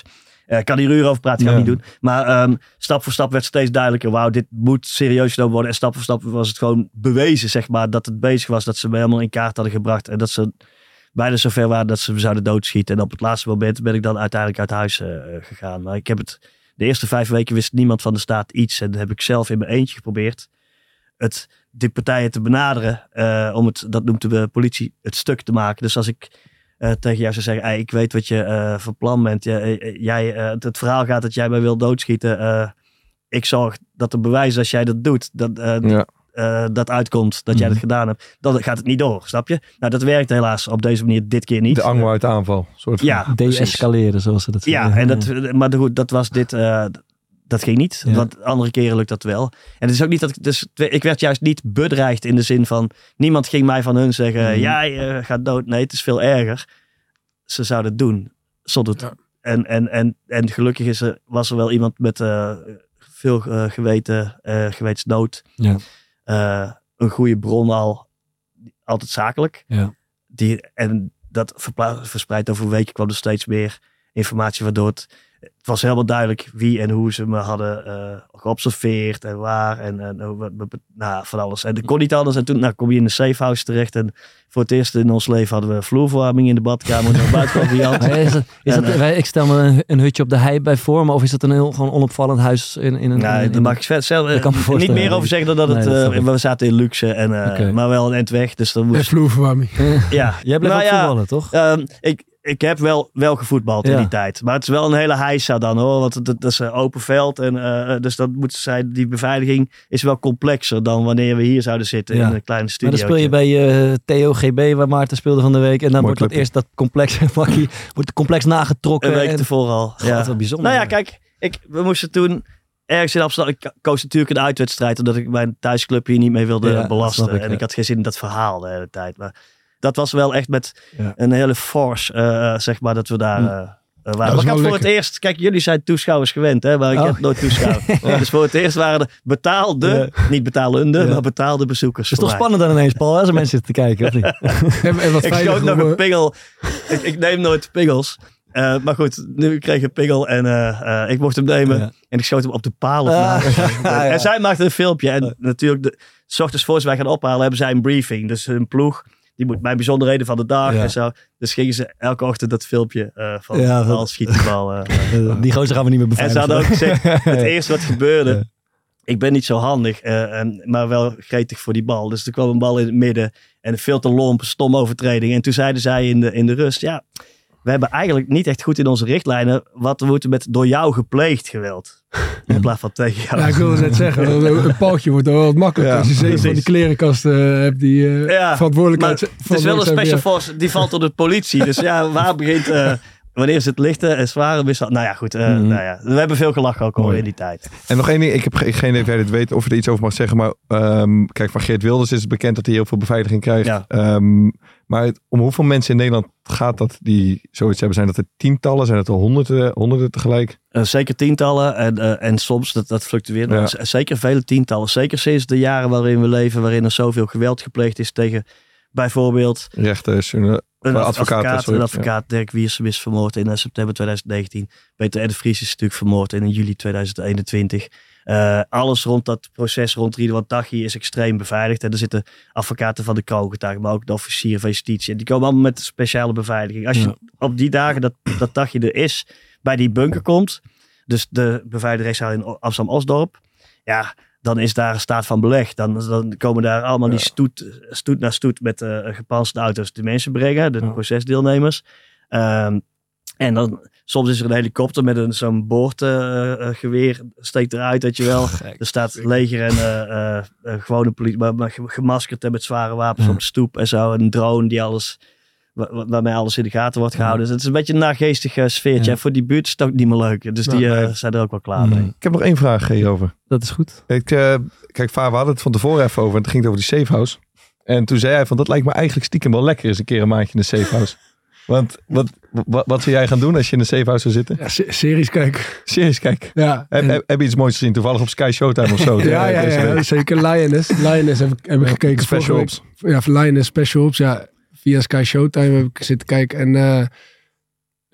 Speaker 6: Ik uh, kan hier uren over praten, ga ik
Speaker 4: Ja.
Speaker 6: niet doen. Maar um, stap voor stap werd steeds duidelijker. Wauw, dit moet serieus genomen worden. En stap voor stap was het gewoon bewezen, zeg maar, dat het bezig was. Dat ze me helemaal in kaart hadden gebracht. En dat ze bijna zover waren dat ze me zouden doodschieten. En op het laatste moment ben ik dan uiteindelijk uit huis uh, gegaan. Maar ik heb het, de eerste vijf weken wist niemand van de staat iets. En dat heb ik zelf in mijn eentje geprobeerd. Het, die partijen te benaderen. Uh, om het, dat noemt de politie, het stuk te maken. Dus als ik uh, tegen jou zou zeggen, hey, ik weet wat je uh, van plan bent. Jij, jij, uh, het, het verhaal gaat dat jij mij wil doodschieten. Uh, ik zorg dat er bewijs als jij dat doet. Dat, uh,
Speaker 4: Ja.
Speaker 6: uh, dat uitkomt dat jij dat gedaan hebt. Dan gaat het niet door, snap je? Nou, dat werkt helaas op deze manier dit keer niet.
Speaker 4: De angel uit de aanval. Soort van.
Speaker 6: Ja, precies.
Speaker 2: De-escaleren, zoals ze dat
Speaker 6: Ja,
Speaker 2: zeggen.
Speaker 6: en dat, maar goed, dat was dit... Uh, dat ging niet,
Speaker 2: Ja.
Speaker 6: want andere keren lukt dat wel. En het is ook niet dat ik... Dus, ik werd juist niet bedreigd in de zin van... Niemand ging mij van hun zeggen...
Speaker 2: Mhm.
Speaker 6: Jij uh, gaat dood. Nee, het is veel erger. Ze zouden het doen. Zonder het.
Speaker 7: Ja.
Speaker 6: En, en, en, en gelukkig is er, was er wel iemand met uh, veel uh, geweten, uh, gewetensnood.
Speaker 2: Ja.
Speaker 6: Uh, een goede bron al. Altijd zakelijk.
Speaker 2: Ja.
Speaker 6: Die, en dat verpla- verspreid over weken kwam er steeds meer informatie, waardoor het, het was helemaal duidelijk wie en hoe ze me hadden uh, geobserveerd en waar en, en uh, nou, van alles. En dat kon niet anders. En toen nou, kom je in een safehouse terecht en voor het eerst in ons leven hadden we vloerverwarming in de badkamer. Naar buiten variant.
Speaker 2: Maar is dat, is
Speaker 6: En,
Speaker 2: dat,
Speaker 6: uh,
Speaker 2: wij- ik stel me een, een hutje op de hei bij voor me, of is dat een heel gewoon onopvallend huis in, in een...
Speaker 6: Nee,
Speaker 2: in, in-
Speaker 6: daar mag ik verder zelf
Speaker 2: Dat kan me
Speaker 6: niet
Speaker 2: voorstellen.
Speaker 6: meer over zeggen dan dat het,
Speaker 2: Nee, dat
Speaker 6: uh,
Speaker 2: snap ik.
Speaker 6: we zaten in luxe, en, uh,
Speaker 2: Oké.
Speaker 6: maar wel een eind weg. Dus dan
Speaker 7: En
Speaker 6: moest,
Speaker 7: vloerverwarming.
Speaker 6: ja.
Speaker 2: Jij bleef
Speaker 6: Nou
Speaker 2: ook
Speaker 6: ja,
Speaker 2: voetballen, toch?
Speaker 6: Um, ik, ik heb wel, wel gevoetbald
Speaker 2: Ja.
Speaker 6: in die tijd. Maar het is wel een hele heisa dan hoor. Want het, het is een open veld. En, uh, dus dat moet zijn, die beveiliging is wel complexer dan wanneer we hier zouden zitten
Speaker 2: Ja.
Speaker 6: in een kleine
Speaker 2: Maar
Speaker 6: studio.
Speaker 2: dan speel je bij uh, T O G B, waar Maarten speelde van de week. En dan
Speaker 4: Mooi
Speaker 2: wordt dat
Speaker 4: clubje.
Speaker 2: eerst dat complex, makkie, wordt complex nagetrokken.
Speaker 6: Een week
Speaker 2: en,
Speaker 6: tevoren al.
Speaker 2: God,
Speaker 6: Ja.
Speaker 2: wat bijzonder.
Speaker 6: Nou ja, kijk. Ik, we moesten toen ergens in Amsterdam. Ik koos natuurlijk een uitwedstrijd. Omdat ik mijn thuisclub hier niet mee wilde
Speaker 2: Ja, dat
Speaker 6: belasten.
Speaker 2: snap ik,
Speaker 6: en
Speaker 2: ja.
Speaker 6: ik had geen zin in dat verhaal de hele tijd. Maar dat was wel echt met
Speaker 2: Ja.
Speaker 6: een hele force. Uh, zeg maar dat we daar...
Speaker 2: Hm.
Speaker 6: Uh, Uh,
Speaker 7: Dat
Speaker 6: maar
Speaker 7: is
Speaker 6: ik had
Speaker 7: wel
Speaker 6: voor
Speaker 7: lekker.
Speaker 6: het eerst, kijk, jullie zijn toeschouwers gewend, hè, maar ik
Speaker 2: Oh.
Speaker 6: heb nooit toeschouwd. Ja. Dus voor het eerst waren er betaalde, niet betalende,
Speaker 2: Ja.
Speaker 6: maar betaalde bezoekers.
Speaker 2: Het is toch
Speaker 6: voor mij.
Speaker 2: spannend dan ineens, Paul, als er mensen zitten te kijken, of niet?
Speaker 7: En, en wat
Speaker 6: Ik
Speaker 7: veilig
Speaker 6: schoot nog
Speaker 7: om,
Speaker 6: een
Speaker 7: eh,
Speaker 6: pingel. ik, ik neem nooit pingels. Uh, maar goed, nu kreeg ik een pingel en uh, uh, ik mocht hem nemen.
Speaker 2: Ja.
Speaker 6: En ik schoot hem op de paal. Of
Speaker 2: Ah,
Speaker 6: na.
Speaker 2: ja.
Speaker 6: En zij maakte een filmpje. En natuurlijk, de, 's ochtends voor ze mij gaan ophalen, hebben zij een briefing. Dus hun ploeg, die moet mijn bijzonderheden van de dag
Speaker 2: Ja.
Speaker 6: en zo. Dus gingen ze elke ochtend dat filmpje uh, van
Speaker 2: Ja,
Speaker 6: ja,
Speaker 2: dat-
Speaker 6: bal, schiet die bal. Uh,
Speaker 2: Uh, die gozer gaan we niet meer
Speaker 6: En ze
Speaker 2: beveiligen.
Speaker 6: hadden ook gezegd, het
Speaker 2: Ja.
Speaker 6: eerste wat gebeurde,
Speaker 2: Ja.
Speaker 6: ik ben niet zo handig, uh, en, maar wel gretig voor die bal. Dus er kwam een bal in het midden en veel te lomp, stom overtreding. En toen zeiden zij in de, in de rust, ja, we hebben eigenlijk niet echt goed in onze richtlijnen wat we moeten met door jou gepleegd geweld. In plaats van tegen jou.
Speaker 7: Ja, ik wilde net zeggen, een, een paaltje wordt wel wat makkelijker
Speaker 4: Ja,
Speaker 7: als je zeker van die
Speaker 6: precies.
Speaker 7: klerenkasten hebt die uh,
Speaker 6: Ja,
Speaker 7: verantwoordelijkheid...
Speaker 6: Maar het is wel een special force, die valt onder de politie. Dus ja, waar begint... Uh, wanneer is het lichte en zware mishandeling? Nou ja, goed. Uh,
Speaker 2: Mhm.
Speaker 6: nou ja, we hebben veel gelachen ook al
Speaker 4: Mooi.
Speaker 6: in die tijd.
Speaker 4: En nog één ding, ik heb ge- geen idee of jij dit weet, of je er iets over mag zeggen. Maar um, kijk, van Geert Wilders is het bekend dat hij heel veel beveiliging krijgt.
Speaker 6: Ja.
Speaker 4: Um, maar het- om hoeveel mensen in Nederland gaat dat die zoiets hebben? Zijn dat er tientallen? Zijn het er honderden, honderden tegelijk?
Speaker 6: Uh, zeker tientallen en, uh, en soms, dat, dat fluctueert.
Speaker 4: Ja.
Speaker 6: Maar z- zeker vele tientallen. Zeker sinds de jaren waarin we leven, waarin er zoveel geweld gepleegd is tegen bijvoorbeeld
Speaker 4: Rechters, journa-
Speaker 6: een
Speaker 4: advocaten,
Speaker 6: advocaat.
Speaker 4: sorry.
Speaker 6: Een advocaat, Dirk Wiersum, is vermoord in uh, september twintig negentien. Peter R. de Vries is natuurlijk vermoord in juli twintig eenentwintig. Uh, alles rond dat proces rond Ridwan Taghi is extreem beveiligd. En er zitten advocaten van de kroongetuigen, maar ook de officieren van justitie. En die komen allemaal met speciale beveiliging. Als je
Speaker 2: Ja.
Speaker 6: op die dagen dat, dat Taghi er is, bij die bunker komt, dus de beveiligde rechtszaal in Amsterdam-Osdorp, ja, dan is daar een staat van beleg. Dan, dan komen daar allemaal die stoet, stoet naar stoet met uh, gepantserde auto's de mensen brengen, de
Speaker 2: Ja.
Speaker 6: procesdeelnemers. Um, en dan soms is er een helikopter met een, zo'n boordgeweer, uh, steekt eruit, dat je wel.
Speaker 2: Gek.
Speaker 6: Er staat leger en uh, uh, uh, gewone politie, maar, maar gemaskerd en met zware wapens
Speaker 2: Ja.
Speaker 6: op de stoep en zo. En een drone die alles, wa- waarmee alles in de gaten wordt gehouden. Dus het is een beetje een nageestig uh, sfeertje.
Speaker 2: Ja.
Speaker 6: En voor die buurt is het ook niet meer leuk. Dus die uh,
Speaker 7: Nou, nee.
Speaker 6: zijn er ook wel klaar mee.
Speaker 2: Nee.
Speaker 4: Ik heb nog één vraag hierover.
Speaker 2: Dat is goed.
Speaker 4: Ik, uh, kijk, Vaar, we hadden het van tevoren even over. En het ging over die safehouse. En toen zei hij van, dat lijkt me eigenlijk stiekem wel lekker eens een keer een maandje in de safehouse. Want wat, wat, wat zou jij gaan doen als je in de safehouse zou zitten?
Speaker 7: Ja, se- series kijken.
Speaker 4: Serieus, kijk.
Speaker 7: Ja,
Speaker 4: Heb,
Speaker 7: en-
Speaker 4: heb, heb je iets moois gezien? Toevallig op Sky Showtime of zo?
Speaker 7: ja, ja,
Speaker 4: Deze
Speaker 7: ja,
Speaker 4: week.
Speaker 7: zeker Lioness. Lioness heb ik, heb ik gekeken.
Speaker 4: Special
Speaker 7: vorige
Speaker 4: Ops.
Speaker 7: week. Ja, Lioness Special Ops. Ja, via Sky Showtime heb ik zitten kijken. En uh,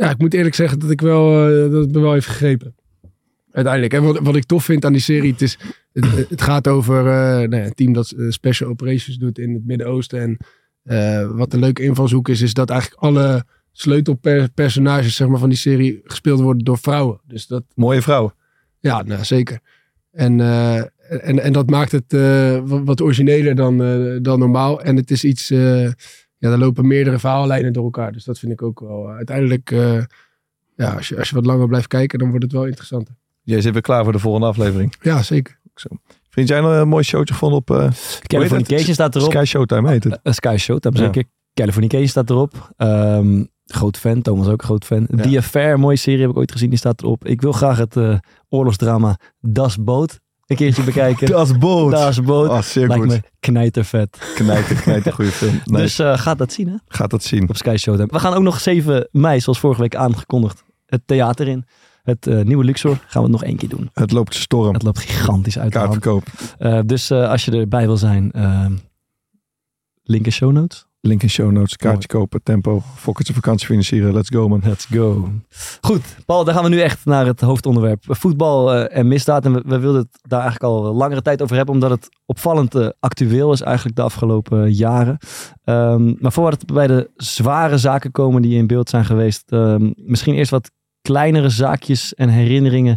Speaker 7: Ja, ik moet eerlijk zeggen dat ik wel, uh, dat het me wel heeft gegrepen. Uiteindelijk. En wat, wat ik tof vind aan die serie, het, is, het, het gaat over uh, nou ja, een team dat uh, special operations doet in het Midden-Oosten. En uh, wat een leuke invalshoek is, is dat eigenlijk alle sleutelpersonages zeg maar, van die serie gespeeld worden door vrouwen. Dus dat,
Speaker 4: Mooie vrouw.
Speaker 7: Ja, nou, zeker. En, uh, en, en dat maakt het uh, wat origineler dan, uh, dan normaal. En het is iets, uh, ja, er lopen meerdere verhaallijnen door elkaar. Dus dat vind ik ook wel. Uh, uiteindelijk, uh, ja, als je, als je wat langer blijft kijken, dan wordt het wel interessanter.
Speaker 4: Jij zit weer klaar voor de volgende aflevering.
Speaker 7: Ja, zeker.
Speaker 4: Zo. Vind jij nog een mooi showtje gevonden op... Uh,
Speaker 2: Californication staat erop.
Speaker 4: Sky Showtime heet het.
Speaker 2: Uh, Sky Showtime,
Speaker 4: Ja.
Speaker 2: zeker. Californication staat erop. Um, groot fan, Thomas ook groot fan.
Speaker 7: Ja.
Speaker 2: The Affair, mooie serie heb ik ooit gezien, die staat erop. Ik wil graag het uh, oorlogsdrama Das Boot een keertje bekijken.
Speaker 4: Das Boot.
Speaker 2: Das Boot.
Speaker 4: Oh, zeer
Speaker 2: Lijkt
Speaker 4: goed.
Speaker 2: me knijtervet.
Speaker 4: Knijter, knijter, goede film. Nice.
Speaker 2: Dus uh, gaat dat zien, hè?
Speaker 4: Gaat dat zien.
Speaker 2: Op Sky Showtime. We gaan ook nog zeven mei, zoals vorige week aangekondigd, het theater in. Het uh, nieuwe Luxor gaan we het nog één keer doen.
Speaker 4: Het loopt storm.
Speaker 2: Het loopt gigantisch uit de hand.
Speaker 4: Kaartverkoop.
Speaker 2: Uh, dus uh, als je erbij wil zijn, uh, link in show notes.
Speaker 4: Link in show notes. Kaartje kopen. Tempo. Fokkertse vakantie financieren. Let's go, man.
Speaker 2: Let's go. Goed, Paul, dan gaan we nu echt naar het hoofdonderwerp. Voetbal uh, en misdaad. En we, we wilden het daar eigenlijk al langere tijd over hebben, omdat het opvallend uh, actueel is eigenlijk de afgelopen uh, jaren. Um, maar voordat we bij de zware zaken komen die in beeld zijn geweest, um, misschien eerst wat kleinere zaakjes en herinneringen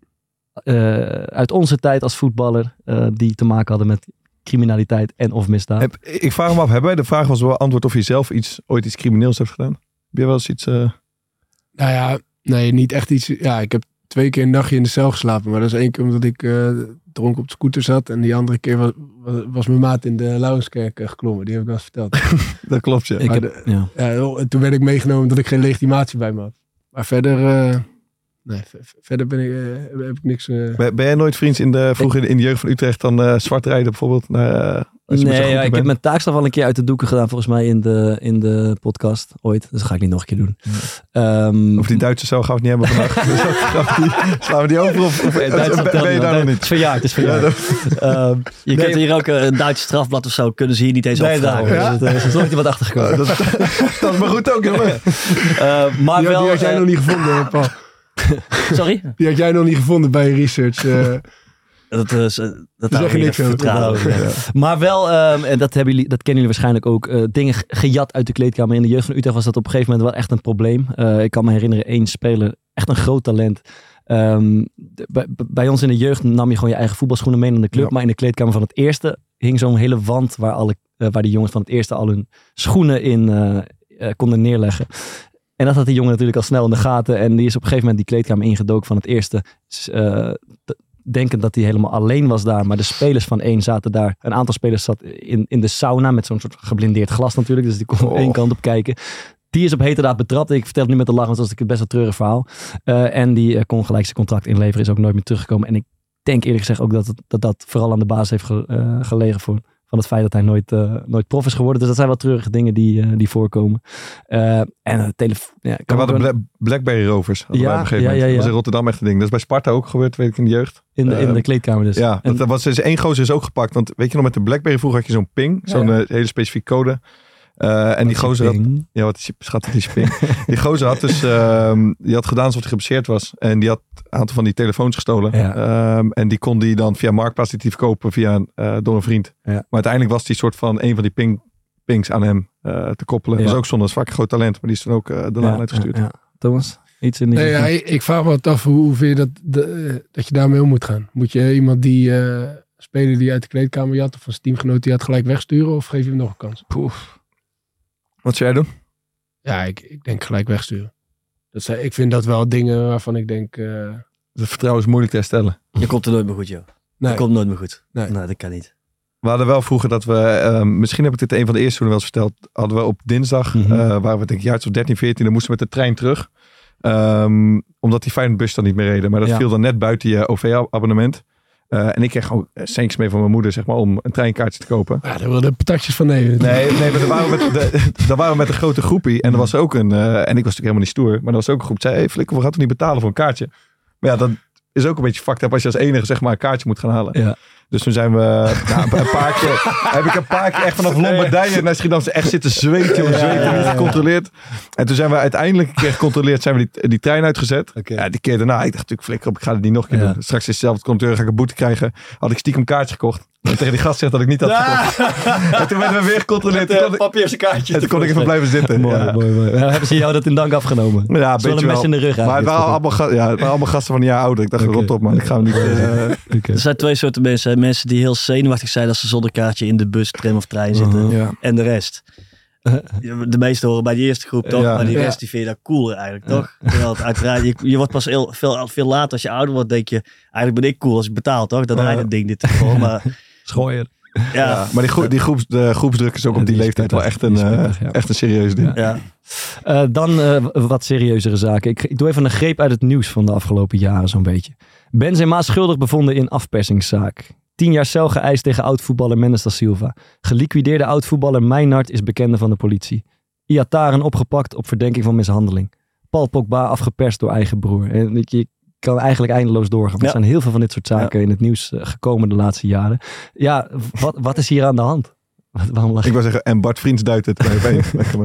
Speaker 2: uh, uit onze tijd als voetballer, uh, die te maken hadden met criminaliteit en of misdaad.
Speaker 4: Heb, ik vraag me af, hebben wij de vraag was wel antwoord of je zelf iets, ooit iets crimineels hebt gedaan? Heb je wel eens iets... Uh...
Speaker 7: Nou ja, nee, niet echt iets. Ja, ik heb twee keer een nachtje in de cel geslapen. Maar dat is één keer omdat ik uh, dronken op de scooter zat. En die andere keer was, was, was mijn maat in de Lauwenskerk uh, geklommen. Die heb ik wel eens verteld.
Speaker 4: Dat klopt, ja.
Speaker 2: Ik heb,
Speaker 7: de,
Speaker 2: ja.
Speaker 7: ja. Toen werd ik meegenomen omdat ik geen legitimatie bij me had. Maar verder... Uh, Nee, v- verder ben ik, uh, heb ik niks... Uh...
Speaker 4: Ben, ben jij nooit vriends in de, vroeger in de jeugd van Utrecht dan uh, zwart rijden bijvoorbeeld? Naar, uh, als je met zo'n
Speaker 2: Nee,
Speaker 4: groep
Speaker 2: ja, ik
Speaker 4: bent?
Speaker 2: heb mijn taakstraf al een keer uit de doeken gedaan volgens mij in de, in de podcast ooit. Dus dat ga ik niet nog een keer doen. Ja. Um,
Speaker 4: Of die Duitse cel gaan we het niet hebben vandaag. Dus gaan, we die, slaan we die over of, of
Speaker 2: Nee,
Speaker 4: ben,
Speaker 2: Duitsland
Speaker 4: ben je
Speaker 2: telt
Speaker 4: daar
Speaker 2: niet.
Speaker 4: nog niet?
Speaker 2: Het is verjaard, het is verjaard.
Speaker 4: Ja, dat,
Speaker 2: um,
Speaker 6: Je
Speaker 2: nee,
Speaker 6: kunt hier ook uh, een Duits strafblad of zo, kunnen ze hier niet eens
Speaker 2: nee,
Speaker 6: opvragen.
Speaker 2: daar,
Speaker 7: Ja?
Speaker 2: ja? Er is nooit wat achtergekomen.
Speaker 4: uh, dat, dat is maar goed ook, jongen.
Speaker 2: Uh, maar
Speaker 7: Die,
Speaker 2: wel,
Speaker 7: die had jij
Speaker 2: uh,
Speaker 7: nog niet gevonden, Paul.
Speaker 6: Sorry?
Speaker 7: Die had jij nog niet gevonden bij je research. Uh,
Speaker 6: Dat, uh, dat
Speaker 7: zeg
Speaker 6: hou
Speaker 7: je
Speaker 6: je
Speaker 7: niks
Speaker 6: even
Speaker 7: over.
Speaker 6: vertrouwen.
Speaker 7: Ja.
Speaker 6: Ja.
Speaker 2: Maar wel, um, en dat, hebben jullie, dat kennen jullie waarschijnlijk ook, uh, dingen gejat uit de kleedkamer. In de jeugd van Utrecht was dat op een gegeven moment wel echt een probleem. Uh, ik kan me herinneren, één speler, echt een groot talent. Um, de, bij, bij ons in de jeugd nam je gewoon je eigen voetbalschoenen mee naar de club.
Speaker 4: Ja.
Speaker 2: Maar in de kleedkamer van het eerste hing zo'n hele wand waar, alle, uh, waar die jongens van het eerste al hun schoenen in uh, uh, konden neerleggen. En dat had die jongen natuurlijk al snel in de gaten. En die is op een gegeven moment die kleedkamer ingedoken van het eerste. Uh, t- denkend dat hij helemaal alleen was daar. Maar de spelers van één zaten daar. Een aantal spelers zat in, in de sauna met zo'n soort geblindeerd glas natuurlijk. Dus die kon
Speaker 4: Oh.
Speaker 2: één kant op kijken. Die is op heterdaad betrapt. Ik vertel het nu met de lach, want dat is een best wel treurig verhaal. Uh, en die uh, kon gelijk zijn contract inleveren. Is ook nooit meer teruggekomen. En ik denk eerlijk gezegd ook dat het, dat, dat vooral aan de basis heeft ge, uh, gelegen voor... van het feit dat hij nooit, uh, nooit prof is geworden. Dus dat zijn wel treurige dingen die, uh, die voorkomen. Uh, en uh, telefoon... Ja,
Speaker 4: Ja, we hadden Bla- Blackberry Rovers. hadden
Speaker 2: Ja,
Speaker 4: wij op een gegeven
Speaker 2: ja,
Speaker 4: moment.
Speaker 2: ja, ja.
Speaker 4: Dat was in Rotterdam echt een ding. Dat is bij Sparta ook gebeurd, weet ik, in de jeugd.
Speaker 2: in, de, in de
Speaker 4: Uh,
Speaker 2: kleedkamer dus.
Speaker 4: Ja,
Speaker 2: En-
Speaker 4: dat was dus één gozer is ook gepakt. Want weet je nog, met de Blackberry vroeger had je zo'n ping.
Speaker 2: Ja,
Speaker 4: Zo'n
Speaker 2: ja.
Speaker 4: uh, hele specifieke code. Uh, en die gozer had... Ja, wat is je schat, die ping. Die gozer had dus... Um, die had gedaan alsof hij geblesseerd was. En die had een aantal van die telefoons gestolen.
Speaker 2: Ja.
Speaker 4: Um, en die kon die dan via Marktplaats die verkopen via, uh, door een vriend.
Speaker 2: Ja.
Speaker 4: Maar uiteindelijk was die soort van een van die ping, pings aan hem uh, te koppelen.
Speaker 2: Ja.
Speaker 4: Dat is ook zonde. Dat is vaak een groot talent. Maar die is dan ook uh, de laan uitgestuurd.
Speaker 2: Ja, ja. Thomas, iets in die...
Speaker 7: nee, ja, ik, ik vraag me wat af hoe, hoe vind je dat, de, dat je daarmee om moet gaan. Moet je iemand die uh, speler die uit de kleedkamer je had of van zijn teamgenoot die had gelijk wegsturen of geef je hem nog een kans?
Speaker 2: Poef.
Speaker 4: Wat zou jij doen?
Speaker 7: Ja, ik, ik denk gelijk wegsturen. Dat zijn, ik vind dat wel dingen waarvan ik denk... Uh,
Speaker 4: Het vertrouwen is moeilijk te herstellen.
Speaker 6: Je komt er nooit meer goed, joh.
Speaker 7: nee,
Speaker 6: Je komt nooit meer goed.
Speaker 7: Nee.
Speaker 6: Nee, dat kan niet.
Speaker 4: We hadden wel vroeger dat we, um, misschien heb ik dit een van de eerste toen wel eens verteld, hadden we op dinsdag,
Speaker 2: Mhm.
Speaker 4: uh, waren we denk ik jaar of dertien, veertien, dan moesten we met de trein terug. Um, omdat die Feyenoordbus dan niet meer reden. Maar dat
Speaker 2: Ja.
Speaker 4: viel dan net buiten je O V-abonnement. Uh, en ik kreeg gewoon centjes mee van mijn moeder, zeg maar, om een treinkaartje te kopen.
Speaker 7: ja, daar wilden patatjes van nemen.
Speaker 4: Nee, nee, maar dan waren we met, de, dan waren we met een grote groepie. En er was ook een, uh, en ik was natuurlijk helemaal niet stoer, maar er was ook een groep die zei, hey, flikker, we gaan toch niet betalen voor een kaartje? Maar ja, dat, is ook een beetje fucked up als je als enige zeg maar een kaartje moet gaan halen.
Speaker 2: Ja.
Speaker 4: Dus toen zijn we nou, een paar keer, heb ik een paar keer echt vanaf Lombardije naar Schiedam echt zitten zweten, jongen, zweten, ja, ja, ja. gecontroleerd. En toen zijn we uiteindelijk een keer gecontroleerd, zijn we die, die trein uitgezet. Okay. Ja, die keer daarna, ik dacht natuurlijk flikker op, ik ga het niet nog een keer ja. doen. Straks is hetzelfde controleur, ga ik een boete krijgen. Had ik stiekem een kaartje gekocht. En tegen die gast zegt dat ik niet had gekocht. Ja. En toen werden we weer gecontroleerd.
Speaker 6: Met uh, papierse kaartje.
Speaker 4: En toen kon ik even blijven zitten.
Speaker 2: Mooi,
Speaker 4: ja.
Speaker 2: mooi, mooi. Ja, hebben ze jou dat in dank afgenomen?
Speaker 4: Ja, een beetje
Speaker 2: een mes in de rug.
Speaker 4: Maar het waren, allemaal, ga- ja, het waren allemaal gasten van een jaar ouder. Ik dacht, okay. rot op man, ik ga hem niet... Uh,
Speaker 6: okay. Er zijn twee soorten mensen. Mensen die heel zenuwachtig zijn als ze zonder kaartje in de bus, tram of trein zitten. Uh-huh. Ja. En de rest. De meeste horen bij die eerste groep toch, ja. maar die rest die vind je daar cooler eigenlijk, toch? Ja. Terwijl het uiteraard, je, je wordt pas heel, veel, veel later als je ouder wordt, denk je, eigenlijk ben ik cool als ik betaal, toch? Dan uh. rijdt het ding dit geval, maar...
Speaker 2: Schooier.
Speaker 4: Ja. ja, maar die, groep, die groeps, de groepsdruk is ook ja, op die, die leeftijd wel echt een, spittig, ja. echt een serieus ding.
Speaker 2: Ja. Ja. Uh, dan uh, wat serieuzere zaken. Ik, ik doe even een greep uit het nieuws van de afgelopen jaren zo'n beetje. Benzema schuldig bevonden in afpersingszaak. Tien jaar cel geëist tegen oud-voetballer Mendes da Silva. Geliquideerde oud-voetballer Meijnaert is bekende van de politie. Iataren opgepakt op verdenking van mishandeling. Paul Pogba afgeperst door eigen broer. En je kan eigenlijk eindeloos doorgaan. Ja. Er zijn heel veel van dit soort zaken ja. in het nieuws gekomen de laatste jaren. Ja, wat, wat is hier aan de hand? Waarom lach je?
Speaker 4: Ik wou zeggen, en Bart Vriends duidt het bij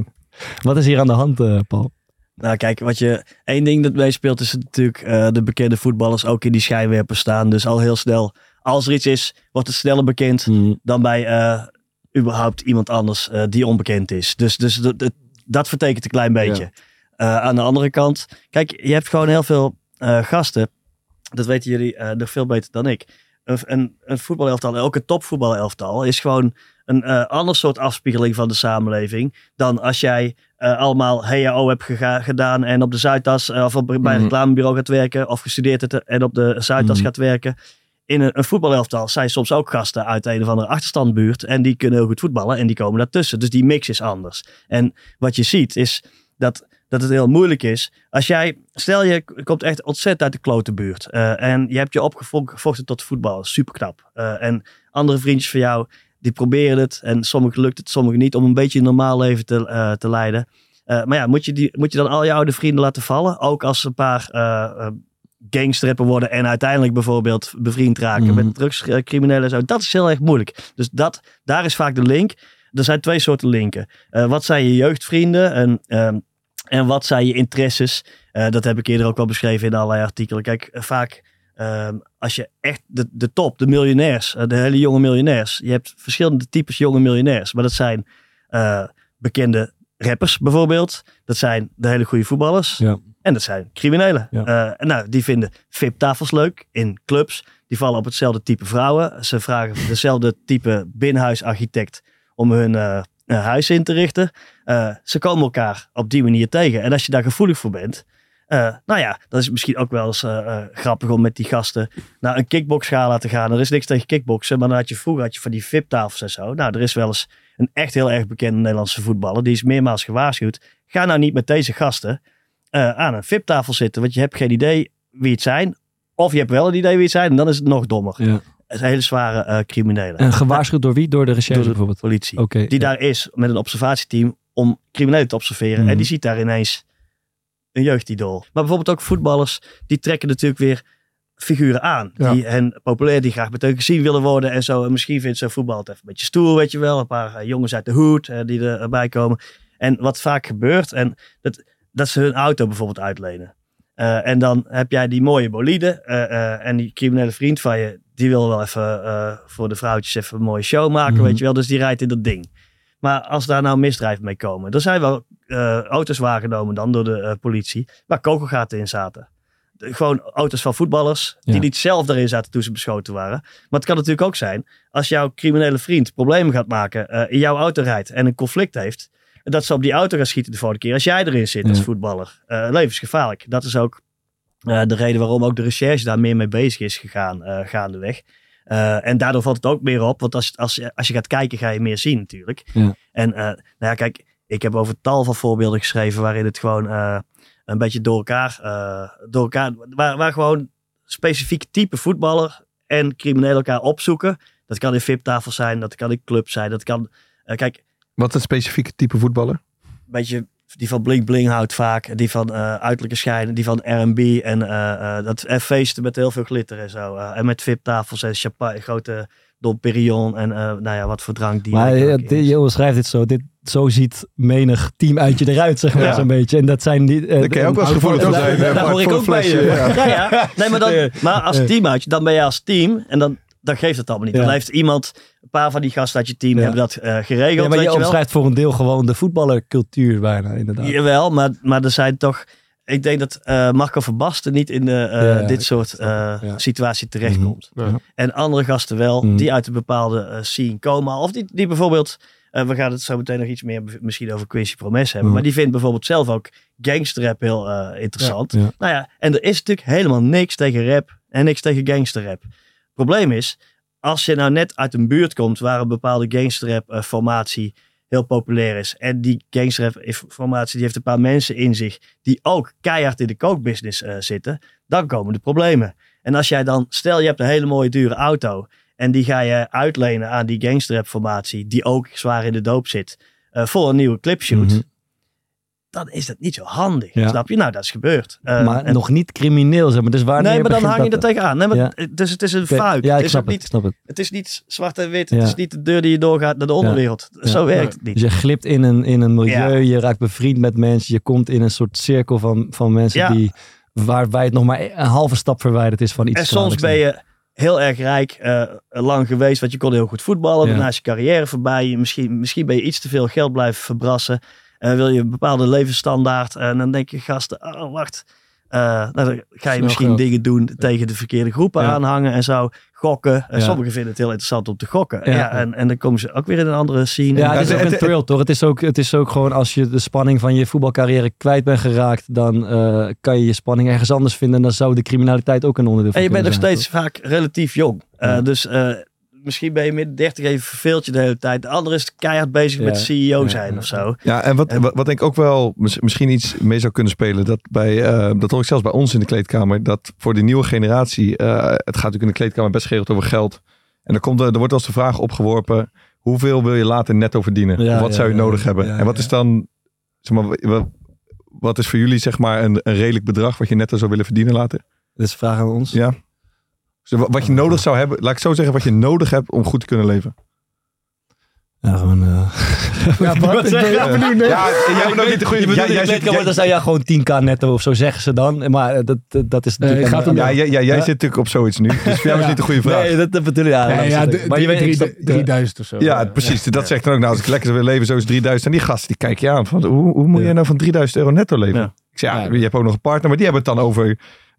Speaker 2: Wat is hier aan de hand, uh, Paul?
Speaker 6: Nou kijk, wat je één ding dat meespeelt is natuurlijk uh, de bekende voetballers ook in die schijnwerpers staan. Dus al heel snel, als er iets is, wordt het sneller bekend mm. dan bij uh, überhaupt iemand anders uh, die onbekend is. Dus, dus d- d- dat vertekent een klein beetje. Ja. Uh, aan de andere kant, kijk, je hebt gewoon heel veel uh, gasten. Dat weten jullie uh, nog veel beter dan ik. Een, een, een voetbalelftal, ook een topvoetbalelftal, is gewoon een uh, ander soort afspiegeling van de samenleving dan als jij uh, allemaal H A O hebt gega- gedaan en op de Zuidas uh, of op, bij een mm. reclamebureau gaat werken of gestudeerd hebt en op de Zuidas mm. gaat werken. In een, een voetbalelftal zijn soms ook gasten uit een of andere achterstandbuurt en die kunnen heel goed voetballen en die komen daartussen. Dus die mix is anders. En wat je ziet is dat, dat het heel moeilijk is. Als jij, stel je komt echt ontzettend uit de klote buurt uh, en je hebt je opgevochten tot voetbal, super knap. Uh, en andere vriendjes van jou, die proberen het en sommigen lukt het, sommigen niet, om een beetje een normaal leven te, uh, te leiden. Uh, maar ja, moet je, die, moet je dan al je oude vrienden laten vallen? Ook als een paar uh, uh, gangsterrappen worden en uiteindelijk bijvoorbeeld bevriend raken mm. met drugscriminelen en zo. Dat is heel erg moeilijk. Dus dat, daar is vaak de link. Er zijn twee soorten linken. Uh, wat zijn je jeugdvrienden en, uh, en wat zijn je interesses? Uh, dat heb ik eerder ook al beschreven in allerlei artikelen. Kijk, uh, vaak... Um, als je echt de, de top, de miljonairs, de hele jonge miljonairs. Je hebt verschillende types jonge miljonairs. Maar dat zijn uh, bekende rappers bijvoorbeeld. Dat zijn de hele goede voetballers. Ja. En dat zijn criminelen. Ja. Uh, en nou, die vinden V I P-tafels leuk in clubs. Die vallen op hetzelfde type vrouwen. Ze vragen dezelfde type binnenhuisarchitect om hun uh, huis in te richten. Uh, ze komen elkaar op die manier tegen. En als je daar gevoelig voor bent... Uh, nou ja, dat is misschien ook wel eens uh, uh, grappig om met die gasten naar een kickboxgala te gaan. Er is niks tegen kickboksen, maar dan had je vroeger had je van die V I P-tafels en zo. Nou, er is wel eens een echt heel erg bekende Nederlandse voetballer, die is meermaals gewaarschuwd. Ga nou niet met deze gasten uh, aan een V I P-tafel zitten, want je hebt geen idee wie het zijn. Of je hebt wel een idee wie het zijn en dan is het nog dommer. Ja. Het zijn hele zware uh, criminelen.
Speaker 2: En gewaarschuwd door wie? Door de recherche
Speaker 6: door de
Speaker 2: bijvoorbeeld?
Speaker 6: Politie.
Speaker 2: Okay,
Speaker 6: die
Speaker 2: ja.
Speaker 6: daar is met een observatieteam om criminelen te observeren. Mm-hmm. En die ziet daar ineens een jeugdidool. Maar bijvoorbeeld ook voetballers, die trekken natuurlijk weer figuren aan. Ja. Die hen populair, die graag met hun gezien willen worden en zo. En misschien vindt zo'n voetbal het even een beetje stoer, weet je wel. Een paar uh, jongens uit de hoed uh, die er, erbij komen. En wat vaak gebeurt, en dat, dat ze hun auto bijvoorbeeld uitlenen. Uh, en dan heb jij die mooie bolide uh, uh, en die criminele vriend van je, die wil wel even uh, voor de vrouwtjes even een mooie show maken, mm-hmm. weet je wel. Dus die rijdt in dat ding. Maar als daar nou misdrijven mee komen, er zijn wel uh, auto's waargenomen dan door de uh, politie, waar kogelgaten in zaten. De, gewoon auto's van voetballers, ja. die niet zelf daarin zaten toen ze beschoten waren. Maar het kan natuurlijk ook zijn, als jouw criminele vriend problemen gaat maken, uh, in jouw auto rijdt en een conflict heeft, dat ze op die auto gaan schieten de volgende keer als jij erin zit ja. als voetballer. Uh, levensgevaarlijk. Dat is ook uh, de reden waarom ook de recherche daar meer mee bezig is gegaan, uh, gaandeweg. Uh, en daardoor valt het ook meer op. Want als, als, als je gaat kijken, ga je meer zien natuurlijk. Ja. En uh, nou ja, kijk, ik heb over tal van voorbeelden geschreven waarin het gewoon uh, een beetje door elkaar, uh, door elkaar waar, waar gewoon specifiek type voetballer en criminelen elkaar opzoeken. Dat kan in V I P-tafels zijn, dat kan in club zijn, dat kan, uh, kijk.
Speaker 4: Wat is een specifieke type voetballer?
Speaker 6: Een beetje die van Bling Bling houdt vaak. Die van uh, uiterlijke schijnen. Die van R en B. En uh, uh, dat en feesten met heel veel glitter en zo. Uh, en met V I P-tafels en champagne, grote Dom Perignon. En uh, nou ja, wat voor drank die.
Speaker 2: Maar ja, dit, Johan schrijft dit zo. Dit, zo ziet menig teamuitje eruit, zeg maar, ja. zo'n beetje. En dat zijn die... Uh,
Speaker 4: dat kan je ook wel eens gevoelig van zijn.
Speaker 6: Daar hoor ik ook bij je. Ja. Ja, ja. Nee, maar, dan, maar als teamuitje, dan ben je als team. En dan, dan geeft het allemaal niet. Ja. Dan heeft iemand... Een paar van die gasten uit je team ja. hebben dat uh, geregeld. Ja,
Speaker 2: maar
Speaker 6: weet
Speaker 2: je
Speaker 6: je
Speaker 2: omschrijft voor een deel gewoon de voetballercultuur bijna, inderdaad.
Speaker 6: Jawel, maar, maar er zijn toch... Ik denk dat uh, Marco van Basten niet in de, uh, ja, dit soort uh, ja. situatie terechtkomt. Mm-hmm. Ja. En andere gasten wel, mm-hmm. die uit een bepaalde uh, scene komen. Of die, die bijvoorbeeld... Uh, we gaan het zo meteen nog iets meer misschien over Quincy Promes hebben. Mm-hmm. Maar die vindt bijvoorbeeld zelf ook gangsterrap heel uh, interessant. Ja, ja. Nou ja, en er is natuurlijk helemaal niks tegen rap en niks tegen gangsterrap. Het probleem is... Als je nou net uit een buurt komt waar een bepaalde gangsterrap uh, formatie heel populair is. En die gangsterrap formatie die heeft een paar mensen in zich die ook keihard in de kookbusiness uh, zitten. Dan komen de problemen. En als jij dan, stel je hebt een hele mooie dure auto. En die ga je uitlenen aan die gangsterrap formatie die ook zwaar in de doop zit. Uh, voor een nieuwe clipshoot. Mm-hmm. Dan is dat niet zo handig. Ja. Snap je? Nou, dat is gebeurd. Uh,
Speaker 2: maar
Speaker 6: en...
Speaker 2: nog niet crimineel, zeg maar. Dus waar
Speaker 6: nee, maar dan hang je er tegenaan. Nee, maar ja. Dus het is een fuik.
Speaker 2: Ja, ik
Speaker 6: het,
Speaker 2: snap
Speaker 6: is
Speaker 2: het,
Speaker 6: niet,
Speaker 2: snap het.
Speaker 6: Het is niet zwart en wit.
Speaker 2: Ja.
Speaker 6: Het is niet de deur die je doorgaat naar de onderwereld. Ja. Zo ja. werkt het niet.
Speaker 2: Dus je glipt in een, in een milieu. Ja. Je raakt bevriend met mensen. Je komt in een soort cirkel van, van mensen ja. die... waarbij het nog maar een halve stap verwijderd is van iets.
Speaker 6: En soms ben je heel erg rijk, uh, lang geweest. Want je kon heel goed voetballen. Ja. Daarna is je carrière voorbij. Misschien, misschien ben je iets te veel geld blijven verbrassen. Uh, wil je een bepaalde levensstandaard. En uh, dan denk je gasten, oh wacht. Uh, nou, dan ga je Snel misschien geld. dingen doen ja. tegen de verkeerde groepen ja. aanhangen en zo. Gokken. Uh, ja. Sommigen vinden het heel interessant om te gokken. Ja. Ja, en, en dan komen ze ook weer in een andere scene.
Speaker 2: Ja, het is ook een thrill, toch? Het is ook, het is ook gewoon als je de spanning van je voetbalcarrière kwijt bent geraakt, dan uh, kan je je spanning ergens anders vinden. En dan zou de criminaliteit ook een onderdeel van
Speaker 6: zijn. En je bent nog steeds
Speaker 2: toch?
Speaker 6: vaak relatief jong. Uh, ja. Dus... Uh, Misschien ben je midden dertig even verveeld je de hele tijd. De andere is keihard bezig ja. met C E O zijn ja. of zo.
Speaker 4: Ja, en wat, en wat denk ik ook wel misschien iets mee zou kunnen spelen. Dat, bij, uh, dat hoor ik zelfs bij ons in de kleedkamer. Dat voor de nieuwe generatie. Uh, het gaat natuurlijk in de kleedkamer best geregeld over geld. En er, komt, er wordt als de vraag opgeworpen. Hoeveel wil je later netto verdienen? Ja, of wat ja, zou je ja, nodig ja, hebben? Ja, en wat ja. is dan... Zeg maar, wat, wat is voor jullie zeg maar een, een redelijk bedrag. Wat je netto zou willen verdienen later?
Speaker 2: Dat is een vraag aan ons.
Speaker 4: Ja. Wat je nodig zou hebben, laat ik zo zeggen, wat je nodig hebt om goed te kunnen leven.
Speaker 2: Ja, gewoon... Uh...
Speaker 7: Ja, Bart, ik ben heel benieuwd.
Speaker 4: Ja, jij bent ook niet de goede...
Speaker 2: Je bedoelt, jij, jij, jij, dan zou ja gewoon tien k netto of zo zeggen ze dan. Maar dat, dat, dat is natuurlijk...
Speaker 4: Nee, gaat om, ja, ja, ja, jij ja? zit natuurlijk op zoiets nu. Dus voor jou is niet de goede vraag.
Speaker 2: Nee, dat, dat bedoel ik. Ja,
Speaker 7: nee, ja, de, maar je weet drie, drieduizend of zo.
Speaker 4: Ja, precies. Ja. Dat zegt dan ook, nou, als ik lekker zou willen leven, zo is drieduizend. En die gasten, die kijken je aan. Van, hoe, hoe moet ja. je nou van drieduizend euro netto leven? Ja. Ik zeg, ja, je hebt ook nog een partner, maar die hebben het dan over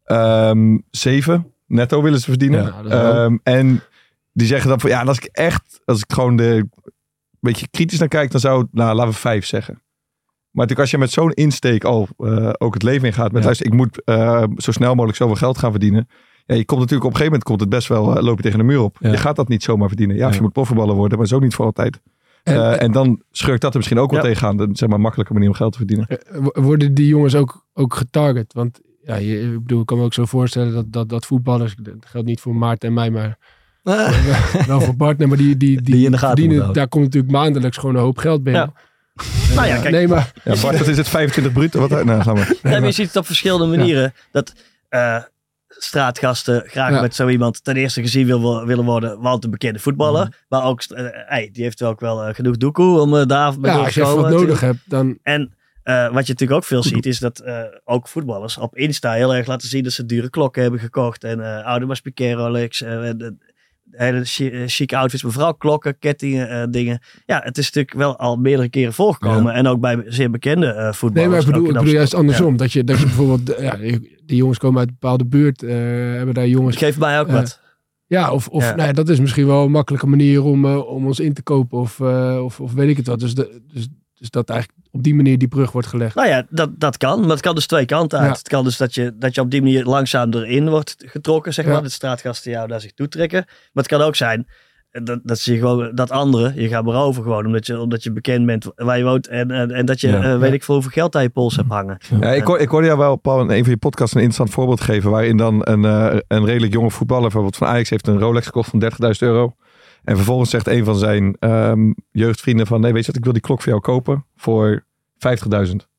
Speaker 4: um, zeven... netto willen ze verdienen. Ja, um, en die zeggen dan van ja, en als ik echt, als ik gewoon de een beetje kritisch naar kijk, dan zou het, nou, laten we vijf zeggen. Maar natuurlijk als je met zo'n insteek al uh, ook het leven ingaat, met ja. luister, ik moet uh, zo snel mogelijk zoveel geld gaan verdienen. Ja, je komt natuurlijk op een gegeven moment komt het best wel, uh, loop je tegen de muur op. Ja. Je gaat dat niet zomaar verdienen. Ja, of ja. je moet profvoetballer worden, maar zo niet voor altijd. En, uh, en dan schurkt dat er misschien ook wel ja. tegenaan. De, zeg maar, makkelijke manier om geld te verdienen.
Speaker 7: Worden die jongens ook, ook getarget? Want ja, je, ik bedoel, ik kan me ook zo voorstellen dat, dat, dat voetballers, dat geldt niet voor Maarten en mij, maar ah. wel voor partner, maar die, die, die, die in de gaten verdienen, daar komt natuurlijk maandelijks gewoon een hoop geld binnen.
Speaker 6: Ja. Uh, nou ja, kijk. Nee, maar,
Speaker 4: ja, Bart, dat is het vijfentwintig bruto. Wat, nou, gaan we.
Speaker 6: Nee,
Speaker 4: nee,
Speaker 6: maar je ziet het op verschillende manieren. Ja. Dat uh, straatgasten graag ja. met zo iemand ten eerste gezien wil, willen worden, want een bekende voetballer. Mm. Maar ook, uh, hey, die heeft ook wel uh, genoeg doekoe om uh, daar mee
Speaker 7: ja,
Speaker 6: door te komen.
Speaker 7: Als je wat nodig hebt, dan...
Speaker 6: En Uh, wat je natuurlijk ook veel ziet, is dat uh, ook voetballers op Insta heel erg laten zien dat ze dure klokken hebben gekocht. En uh, Audemars Piguet, Rolex, uh, de, hele chic outfits, maar vooral klokken, kettingen, uh, dingen. Ja, het is natuurlijk wel al meerdere keren voorgekomen. Ja. En ook bij zeer bekende uh, voetballers.
Speaker 7: Nee, maar ik bedoel, ik bedoel juist andersom. Ja. Dat, je, dat je bijvoorbeeld, ja, die jongens komen uit een bepaalde buurt, uh, hebben daar jongens...
Speaker 6: Geef mij ook uh, wat.
Speaker 7: Ja, of, of ja. Nou ja, dat is misschien wel een makkelijke manier om, uh, om ons in te kopen. Of, uh, of, of weet ik het wat. Dus, de, dus, dus dat eigenlijk op die manier die brug wordt gelegd.
Speaker 6: Nou ja, dat, dat kan. Maar het kan dus twee kanten uit. Ja. Het kan dus dat je, dat je op die manier langzaam erin wordt getrokken, zeg maar. Ja. Dat straatgasten jou naar zich toe trekken. Maar het kan ook zijn dat, dat, ze gewoon, dat anderen, je gaat erover gewoon, omdat je, omdat je bekend bent waar je woont. En, en, en dat je, ja. uh, weet ik veel, hoeveel geld aan je pols hebt hangen.
Speaker 4: Ja, ik, hoor, ik hoorde jou wel, Paul, in een van je podcasts een interessant voorbeeld geven. Waarin dan een, uh, een redelijk jonge voetballer, bijvoorbeeld van Ajax, heeft een Rolex gekocht van dertigduizend euro. En vervolgens zegt een van zijn um, jeugdvrienden van, nee, weet je wat, ik wil die klok voor jou kopen voor vijftigduizend.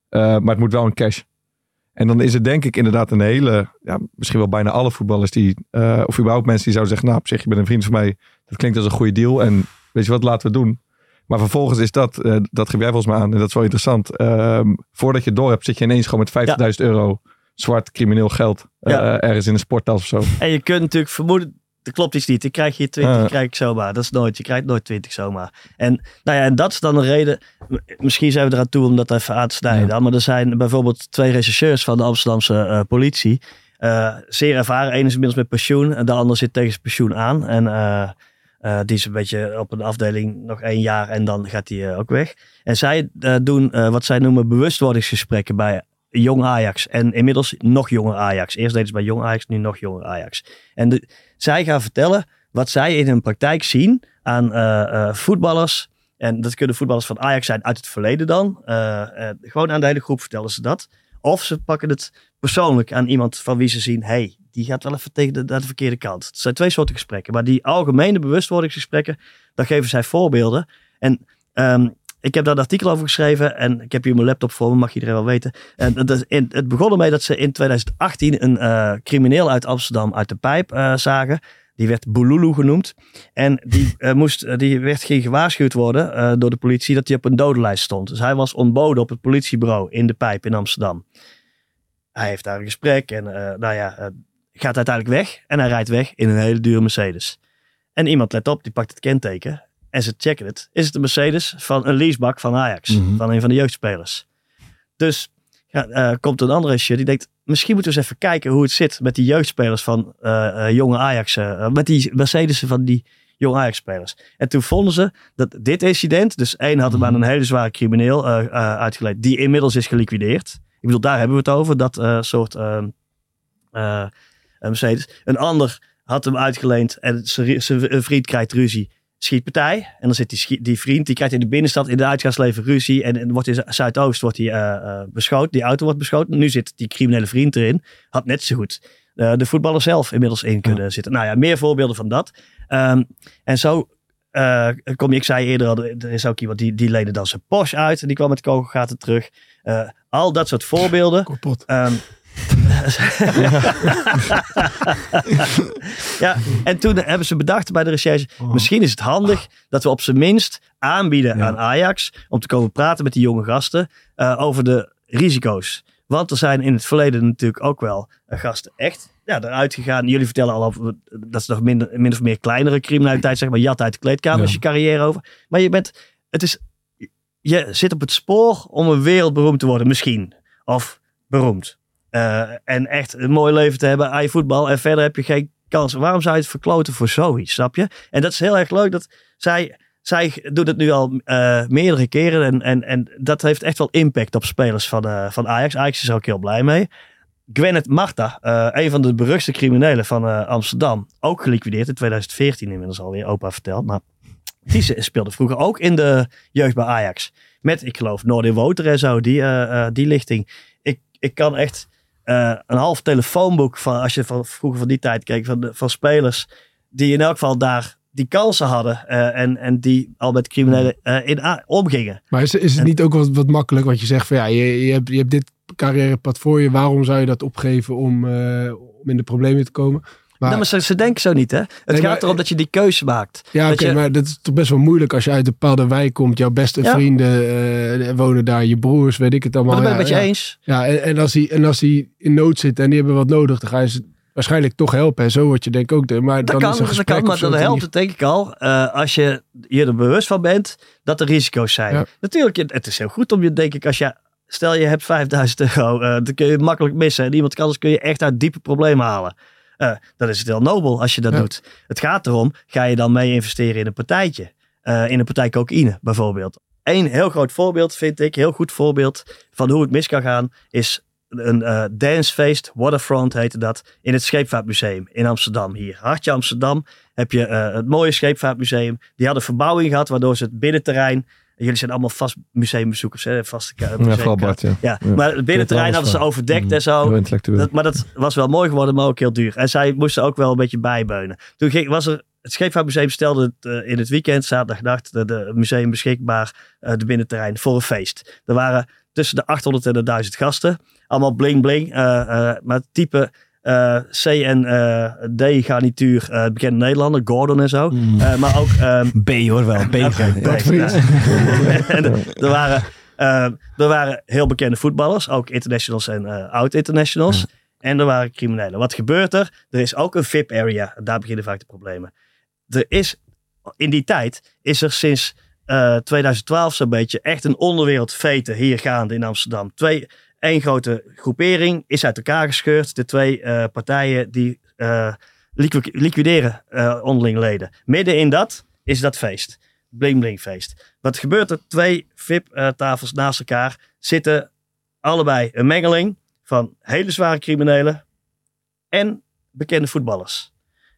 Speaker 4: Uh, maar het moet wel een cash. En dan is het denk ik inderdaad een hele... Ja, misschien wel bijna alle voetballers die... Uh, of überhaupt mensen die zouden zeggen... Nou, op zich, je bent een vriend van mij. Dat klinkt als een goede deal. En weet je wat, laten we het doen. Maar vervolgens is dat... Uh, dat geef jij volgens mij aan. En dat is wel interessant. Uh, voordat je het door hebt, zit je ineens gewoon met vijftigduizend ja. euro... zwart crimineel geld. Uh, ja. Ergens in een sporttas of zo.
Speaker 6: En je kunt natuurlijk vermoeden... Er klopt iets niet. Ik krijg hier twintig, uh. krijg ik zomaar. Dat is nooit. Je krijgt nooit twintig zomaar. En nou ja, en dat is dan een reden. Misschien zijn we eraan toe om dat even aan te snijden. Ja. Maar er zijn bijvoorbeeld twee rechercheurs van de Amsterdamse uh, politie. Uh, zeer ervaren. Eén is inmiddels met pensioen. En de ander zit tegen zijn pensioen aan. En uh, uh, die is een beetje op een afdeling nog één jaar. En dan gaat hij uh, ook weg. En zij uh, doen uh, wat zij noemen bewustwordingsgesprekken bij jong Ajax. En inmiddels nog jonger Ajax. Eerst deden ze bij jong Ajax, nu nog jonger Ajax. En de, zij gaan vertellen wat zij in hun praktijk zien aan uh, uh, voetballers. En dat kunnen voetballers van Ajax zijn uit het verleden dan. Uh, uh, gewoon aan de hele groep vertellen ze dat. Of ze pakken het persoonlijk aan iemand van wie ze zien... hey, die gaat wel even tegen de, de verkeerde kant. Het zijn twee soorten gesprekken. Maar die algemene bewustwordingsgesprekken, daar geven zij voorbeelden. En... Um, Ik heb daar een artikel over geschreven en ik heb hier mijn laptop voor me, mag iedereen wel weten. En dat, in, het begon ermee dat ze in twintig achttien een uh, crimineel uit Amsterdam uit de pijp uh, zagen. Die werd Boululu genoemd. En die, uh, moest, die werd ging gewaarschuwd worden uh, door de politie dat hij op een dodenlijst stond. Dus hij was ontboden op het politiebureau in de pijp in Amsterdam. Hij heeft daar een gesprek en uh, nou ja, uh, gaat uiteindelijk weg. En hij rijdt weg in een hele dure Mercedes. En iemand let op, die pakt het kenteken. En ze checken het. Is het een Mercedes van een leasebak van Ajax? Mm-hmm. Van een van de jeugdspelers. Dus ja, uh, komt een andere shit die denkt... Misschien moeten we eens even kijken hoe het zit met die jeugdspelers van uh, uh, jonge Ajax. Uh, met die Mercedes'en van die jonge Ajax-spelers. En toen vonden ze dat dit incident... Dus één had hem aan een hele zware crimineel uh, uh, uitgeleid. Die inmiddels is geliquideerd. Ik bedoel, daar hebben we het over. Dat uh, soort uh, uh, Mercedes. Een ander had hem uitgeleend. En zijn vriend krijgt ruzie. Schietpartij. En dan zit die, schi- die vriend, die krijgt in de binnenstad in de uitgaansleven ruzie. En, en wordt in Zuidoost wordt hij uh, uh, beschoten. Die auto wordt beschoten. Nu zit die criminele vriend erin. Had net zo goed uh, de voetballer zelf inmiddels in kunnen ja. zitten. Nou ja, meer voorbeelden van dat. Um, en zo uh, kom je, ik zei eerder al, er is ook iemand die, die leende dan zijn Porsche uit. En die kwam met kogelgaten terug. Uh, al dat soort voorbeelden.
Speaker 7: Kapot.
Speaker 6: Um, ja, en toen hebben ze bedacht bij de recherche, oh. misschien is het handig dat we op zijn minst aanbieden ja. aan Ajax om te komen praten met die jonge gasten uh, over de risico's. Want er zijn in het verleden natuurlijk ook wel uh, gasten echt ja, eruit gegaan. Jullie vertellen al over, dat is nog minder, min of meer kleinere criminaliteit, zeg maar, jat uit de kleedkamer, ja. is je carrière over. Maar je bent, het is, je zit op het spoor om een wereldberoemd te worden, misschien. Of beroemd. Uh, en echt een mooi leven te hebben aan je voetbal. En verder heb je geen kans. Waarom zou je het verkloten voor zoiets, snap je? En dat is heel erg leuk. Dat zij, zij doet het nu al uh, meerdere keren. En, en, en dat heeft echt wel impact op spelers van, uh, van Ajax. Ajax is er ook heel blij mee. Gweneth Marta, uh, een van de beruchtste criminelen van uh, Amsterdam. Ook geliquideerd in twintig veertien inmiddels alweer. Opa verteld. Maar die speelde vroeger ook in de jeugd bij Ajax. Met, ik geloof, Noordin Woter en zo. Die, uh, uh, die lichting. Ik, ik kan echt... Uh, een half telefoonboek van, als je van vroeger van die tijd keek, van, de, van spelers die in elk geval daar die kansen hadden uh, en, en die al met criminelen uh, in a- omgingen.
Speaker 7: Maar is, is het en, niet ook wat, wat makkelijk wat je zegt van ja, je, je, hebt, je hebt dit carrièrepad voor je, waarom zou je dat opgeven om, uh, om in de problemen te komen?
Speaker 6: Maar, nou, maar ze, ze denken zo niet, hè? Het nee, gaat maar, erom dat je die keuze maakt.
Speaker 7: Ja, oké, okay, maar dat is toch best wel moeilijk als je uit een bepaalde wijk komt. Jouw beste ja. vrienden uh, wonen daar, je broers, weet ik het allemaal.
Speaker 6: Maar dat ben ik
Speaker 7: ja,
Speaker 6: met je
Speaker 7: ja.
Speaker 6: eens.
Speaker 7: Ja, en, en, als die, en als die in nood zitten en die hebben wat nodig, dan ga je ze waarschijnlijk toch helpen. En zo word je denk ik ook. De, maar
Speaker 6: dat
Speaker 7: dan
Speaker 6: kan,
Speaker 7: is
Speaker 6: dat kan, maar dan helpt het denk ik al. Uh, als je je er bewust van bent dat er risico's zijn. Ja. Natuurlijk, het is heel goed om je, denk ik, als je... Stel je hebt vijfduizend euro, uh, dan kun je makkelijk missen. En iemand anders kun je echt uit diepe problemen halen. Uh, dan is het heel nobel als je dat ja. doet. Het gaat erom, ga je dan mee investeren in een partijtje? Uh, in een partij cocaïne bijvoorbeeld. Eén heel groot voorbeeld vind ik, heel goed voorbeeld van hoe het mis kan gaan, is een uh, dancefeest, Waterfront heette dat, in het Scheepvaartmuseum in Amsterdam. Hier, hartje Amsterdam, heb je uh, het mooie Scheepvaartmuseum. Die hadden verbouwing gehad, waardoor ze het binnenterrein... Jullie zijn allemaal vast museumbezoekers, hè? Vaste museum.
Speaker 4: Ja, vooral Bart, ja.
Speaker 6: ja. ja. Maar het binnenterrein hadden ze overdekt mm. en zo. Dat, maar dat was wel mooi geworden, maar ook heel duur. En zij moesten ook wel een beetje bijbeunen. Toen ging, was er, het Scheepvaartmuseum stelde het uh, in het weekend, zaterdagnacht, de, de museum beschikbaar, uh, de binnenterrein, voor een feest. Er waren tussen de achthonderd en de duizend gasten. Allemaal bling bling. Uh, uh, maar type uh, C en uh, D garnituur, uh, bekende Nederlander, Gordon en zo. Mm. Uh, maar ook... Um,
Speaker 2: B hoor wel, B.
Speaker 6: Okay,
Speaker 2: dat
Speaker 6: nee, nou, en er, waren, uh, er waren heel bekende voetballers, ook internationals en uh, oud-internationals. Ja. En er waren criminelen. Wat gebeurt er? Er is ook een V I P-area. Daar beginnen vaak de problemen. Er is, in die tijd is er sinds uh, twintig twaalf zo'n beetje echt een onderwereldvete hier gaande in Amsterdam. Twee, één grote groepering is uit elkaar gescheurd. De twee uh, partijen die uh, liqu- liquideren uh, onderling leden. Midden in dat is dat feest. Bling bling feest. Wat gebeurt er? Twee V I P-tafels naast elkaar zitten allebei een mengeling van hele zware criminelen en bekende voetballers.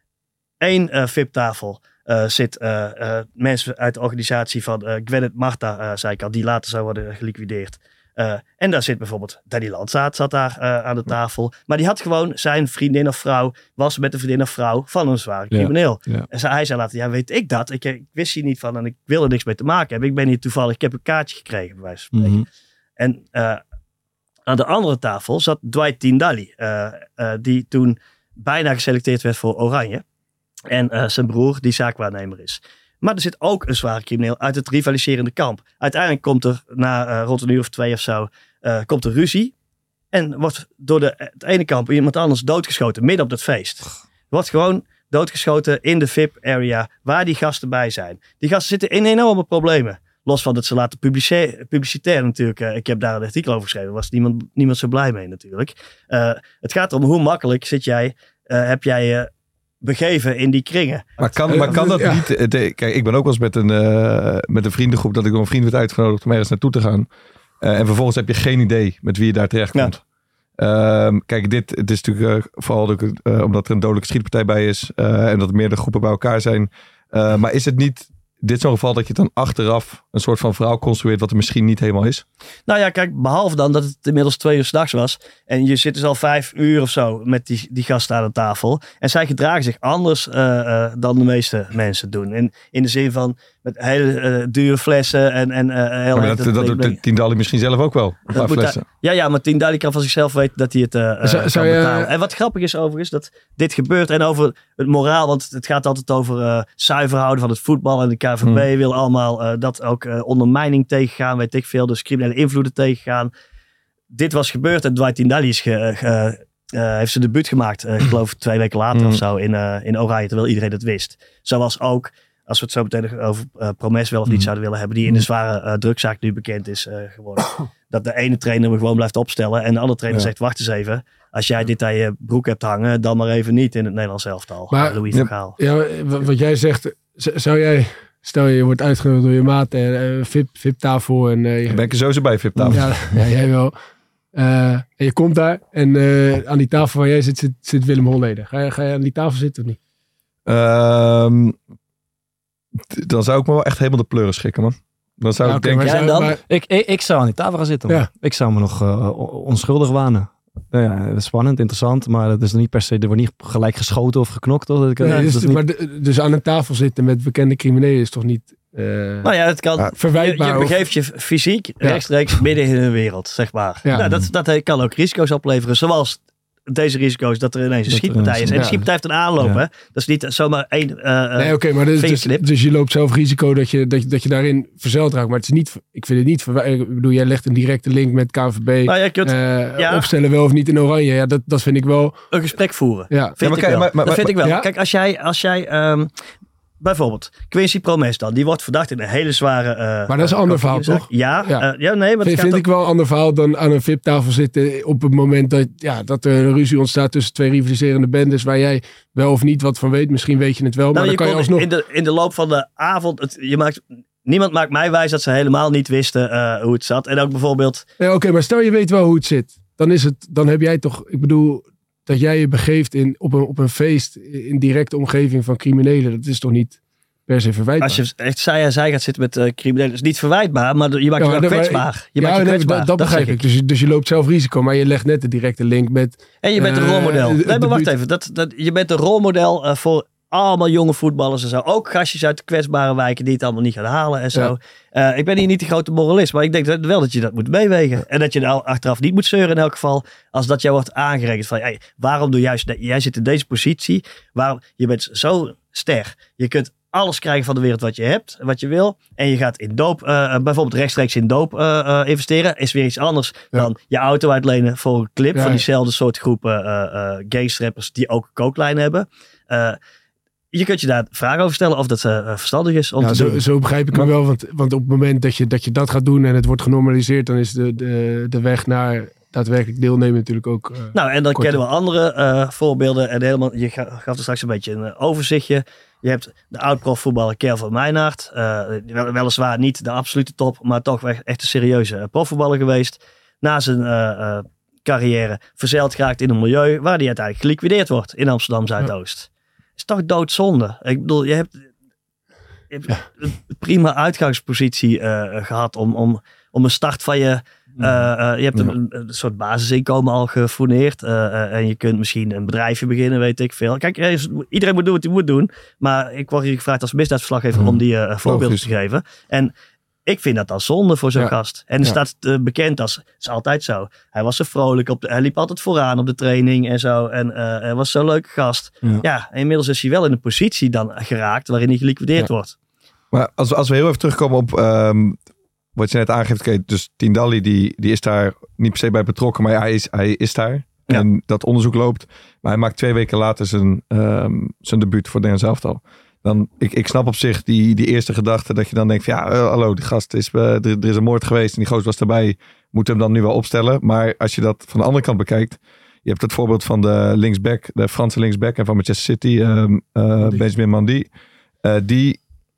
Speaker 6: Eén uh, V I P-tafel uh, zit uh, uh, mensen uit de organisatie van uh, Gwyneth Marta, uh, zei ik al, die later zou worden geliquideerd. Uh, en daar zit bijvoorbeeld Danny Landzaat zat daar uh, aan de tafel. Maar die had gewoon zijn vriendin of vrouw, was met een vriendin of vrouw van een zware crimineel. Ja, ja. En zei, hij zei later, ja weet ik dat. Ik, ik wist hier niet van en ik wil er niks mee te maken hebben. Ik ben hier toevallig, ik heb een kaartje gekregen bij wijze van spreken. Mm-hmm. En uh, aan de andere tafel zat Dwight Tindalli. Uh, uh, die toen bijna geselecteerd werd voor Oranje. En uh, zijn broer die zaakwaarnemer is. Maar er zit ook een zware crimineel uit het rivaliserende kamp. Uiteindelijk komt er na uh, rond een uur of twee of zo. Uh, komt er ruzie. En wordt door de, het ene kamp iemand anders doodgeschoten. Midden op dat feest. Wordt gewoon doodgeschoten in de V I P-area. Waar die gasten bij zijn. Die gasten zitten in enorme problemen. Los van dat ze laten publice- publicitair natuurlijk. Uh, ik heb daar een artikel over geschreven. Daar was niemand, niemand zo blij mee natuurlijk. Uh, het gaat erom hoe makkelijk zit jij, uh, heb jij uh, begeven in die kringen.
Speaker 4: Maar kan, maar kan dat ja. niet... Uh, de, kijk, ik ben ook wel eens met een, uh, met een vriendengroep dat ik door een vriend werd uitgenodigd om ergens naartoe te gaan. Uh, en vervolgens heb je geen idee met wie je daar terecht komt. Ja. Uh, kijk, dit het is natuurlijk uh, vooral uh, omdat er een dodelijke schietpartij bij is. Uh, en dat er meerdere groepen bij elkaar zijn. Uh, maar is het niet... dit zo'n geval dat je dan achteraf een soort van verhaal construeert wat er misschien niet helemaal is?
Speaker 6: Nou ja, kijk, behalve dan dat het inmiddels twee uur 's nachts was. En je zit dus al vijf uur of zo met die, die gasten aan de tafel. En zij gedragen zich anders uh, uh, dan de meeste mensen doen. In, in de zin van met hele uh, dure flessen en, en uh, heel...
Speaker 4: Maar dat, dat doet Tindalli misschien zelf ook wel. Een paar flessen.
Speaker 6: Hij, ja, ja, maar Tindalli kan van zichzelf weten dat hij het uh, zou, kan zou betalen. Je... En wat grappig is overigens, dat dit gebeurt. En over het moraal, want het gaat altijd over uh, zuiver houden van het voetbal. En de K V B hmm. wil allemaal uh, dat ook uh, ondermijning tegengaan, weet ik veel. Dus criminele invloeden tegengaan. Dit was gebeurd en Dwight Tindalli is ge, ge, uh, heeft zijn debuut gemaakt. Uh, ik geloof twee weken later mm. of zo in, uh, in Oranje, terwijl iedereen het wist. Zoals ook, als we het zo meteen over uh, Promes wel of niet mm. zouden willen hebben, die in de zware uh, drugszaak nu bekend is uh, geworden. Dat de ene trainer hem gewoon blijft opstellen en de andere trainer ja. zegt, wacht eens even. Als jij dit aan je broek hebt hangen, dan maar even niet in het Nederlands elftal. Maar, Louis van Gaal.
Speaker 7: Ja, wat jij zegt, zou jij... Stel je wordt uitgenodigd door je maat en uh, V I P-tafel. En, uh,
Speaker 4: ben ik er sowieso bij, V I P-tafel.
Speaker 7: Ja, ja, jij wel. Uh, en je komt daar en uh, aan die tafel waar jij zit, zit, zit Willem Holleder. Ga je, ga je aan die tafel zitten of niet?
Speaker 4: Um, dan zou ik me wel echt helemaal de pleuren schikken, man. Dan zou ja, ik okay, denken...
Speaker 2: Ja, en dan? Maar... Ik, ik, ik zou aan die tafel gaan zitten. Ja. Ik zou me nog uh, onschuldig wanen. Ja, spannend, interessant, maar het is niet per se, er wordt niet gelijk geschoten of geknokt. Toch? Dat ik,
Speaker 7: ja, dus,
Speaker 2: dat
Speaker 7: niet... maar de, dus aan een tafel zitten met bekende criminelen is toch niet uh,
Speaker 6: nou ja, het kan ja, verwijtbaar. Je, je begeeft je fysiek ja. rechtstreeks midden in een wereld, zeg maar. Ja. Nou, dat, dat kan ook risico's opleveren, zoals deze risico's dat er ineens een schietpartij is. En de schietpartij heeft een aanloop, ja. hè? Dat is niet zomaar één uh, nee,
Speaker 7: oké, okay, maar dus, dus, dus je loopt zelf risico dat je, dat je, dat je daarin verzeild raakt. Maar het is niet, ik vind het niet, ik bedoel, jij legt een directe link met K V B. Nou, ja, kunt, uh, ja. Opstellen wel of niet in Oranje. Ja, dat, dat vind ik wel.
Speaker 6: Een gesprek voeren.
Speaker 7: Ja.
Speaker 6: Vind
Speaker 4: ja, maar,
Speaker 6: ik wel.
Speaker 4: Maar, maar,
Speaker 6: dat vind
Speaker 4: maar,
Speaker 6: ik wel.
Speaker 7: Ja?
Speaker 6: Kijk, als jij, als jij um, bijvoorbeeld Quincy Promes dan, die wordt verdacht in een hele zware... Uh,
Speaker 7: maar dat is een ander verhaal, toch?
Speaker 6: Ja, ja. Uh, ja nee. Maar
Speaker 7: vind vind ook... ik wel een ander verhaal dan aan een V I P-tafel zitten op het moment dat, ja, dat er een ruzie ontstaat tussen twee rivaliserende bendes waar jij wel of niet wat van weet. Misschien weet je het wel, nou, maar dan kan je alsnog...
Speaker 6: In de, in de loop van de avond, het, je maakt... Niemand maakt mij wijs dat ze helemaal niet wisten uh, hoe het zat. En ook bijvoorbeeld...
Speaker 7: Ja, Oké, okay, maar stel je weet wel hoe het zit. Dan is het, dan heb jij toch, ik bedoel... dat jij je begeeft in, op, een, op een feest in directe omgeving van criminelen. Dat is toch niet per se verwijtbaar?
Speaker 6: Als je echt zij en zij gaat zitten met uh, criminelen, is niet verwijtbaar, maar je maakt ja, je wel kwetsbaar. Je
Speaker 7: ja,
Speaker 6: maakt je
Speaker 7: nee,
Speaker 6: kwetsbaar.
Speaker 7: Dat, dat, dat begrijp ik. ik. Dus, dus je loopt zelf risico, maar je legt net de directe link met...
Speaker 6: En je bent uh, een rolmodel. Nee, maar wacht even. Dat, dat, je bent een rolmodel uh, voor allemaal jonge voetballers en zo. Ook gastjes uit de kwetsbare wijken die het allemaal niet gaan halen en zo. Ja. Uh, ik ben hier niet de grote moralist, maar ik denk dat, wel dat je dat moet meewegen. En dat je nou achteraf niet moet zeuren in elk geval, als dat jou wordt aangerekend. Van, hey, waarom doe juist, jij zit in deze positie, waarom, je bent zo ster. Je kunt alles krijgen van de wereld wat je hebt, wat je wil. En je gaat in doop, uh, bijvoorbeeld rechtstreeks in doop uh, uh, investeren. Is weer iets anders ja. dan je auto uitlenen voor een clip ja, van diezelfde soort groepen uh, uh, gangstrappers die ook kooklijnen hebben. Uh, je kunt je daar vragen over stellen of dat uh, verstandig is om
Speaker 7: ja,
Speaker 6: te
Speaker 7: zo,
Speaker 6: doen.
Speaker 7: Zo begrijp ik hem wel, want, want op het moment dat je, dat je dat gaat doen en het wordt genormaliseerd, dan is de, de, de weg naar daadwerkelijk deelnemen natuurlijk ook uh,
Speaker 6: Nou, en dan
Speaker 7: korter.
Speaker 6: kennen we andere uh, voorbeelden. En helemaal, je gaf er straks een beetje een uh, overzichtje. Je hebt de oud-profvoetballer Kelvin Meijnaert. Uh, wel, weliswaar niet de absolute top, maar toch echt een serieuze uh, profvoetballer geweest. Na zijn uh, uh, carrière verzeild geraakt in een milieu waar hij uiteindelijk geliquideerd wordt in Amsterdam Zuidoost. Ja. Is toch doodzonde. Ik bedoel, je hebt, je hebt ja. een prima uitgangspositie uh, gehad om, om, om een start van je... Uh, uh, je hebt een, een, een soort basisinkomen al gefourneerd. Uh, uh, en je kunt misschien een bedrijfje beginnen, weet ik veel. Kijk, iedereen moet doen wat hij moet doen. Maar ik word hier gevraagd als misdaadverslaggever mm. om die uh, voorbeelden te geven. En ik vind dat dan zonde voor zo'n ja. gast. En er ja. staat uh, bekend als, het is altijd zo. Hij was zo vrolijk, op de, hij liep altijd vooraan op de training en zo. En uh, hij was zo'n leuke gast. Ja. ja, inmiddels is hij wel in een positie dan geraakt waarin hij geliquideerd ja. wordt.
Speaker 4: Maar als we, als we heel even terugkomen op... Um... Wat je net aangeeft, okay, dus Tindalli die, die is daar niet per se bij betrokken, maar hij is, hij is daar. Ja. En dat onderzoek loopt. Maar hij maakt twee weken later zijn, um, zijn debuut voor Nederlands elftal. Dan, ik, ik snap op zich die, die eerste gedachte dat je dan denkt van ja, uh, hallo, die gast is, uh, er, er is een moord geweest en die gozer was erbij. Moet hem dan nu wel opstellen. Maar als je dat van de andere kant bekijkt. Je hebt het voorbeeld van de linksback, de Franse linksback en van Manchester City, um, uh, Benjamin Mendy. Uh, die...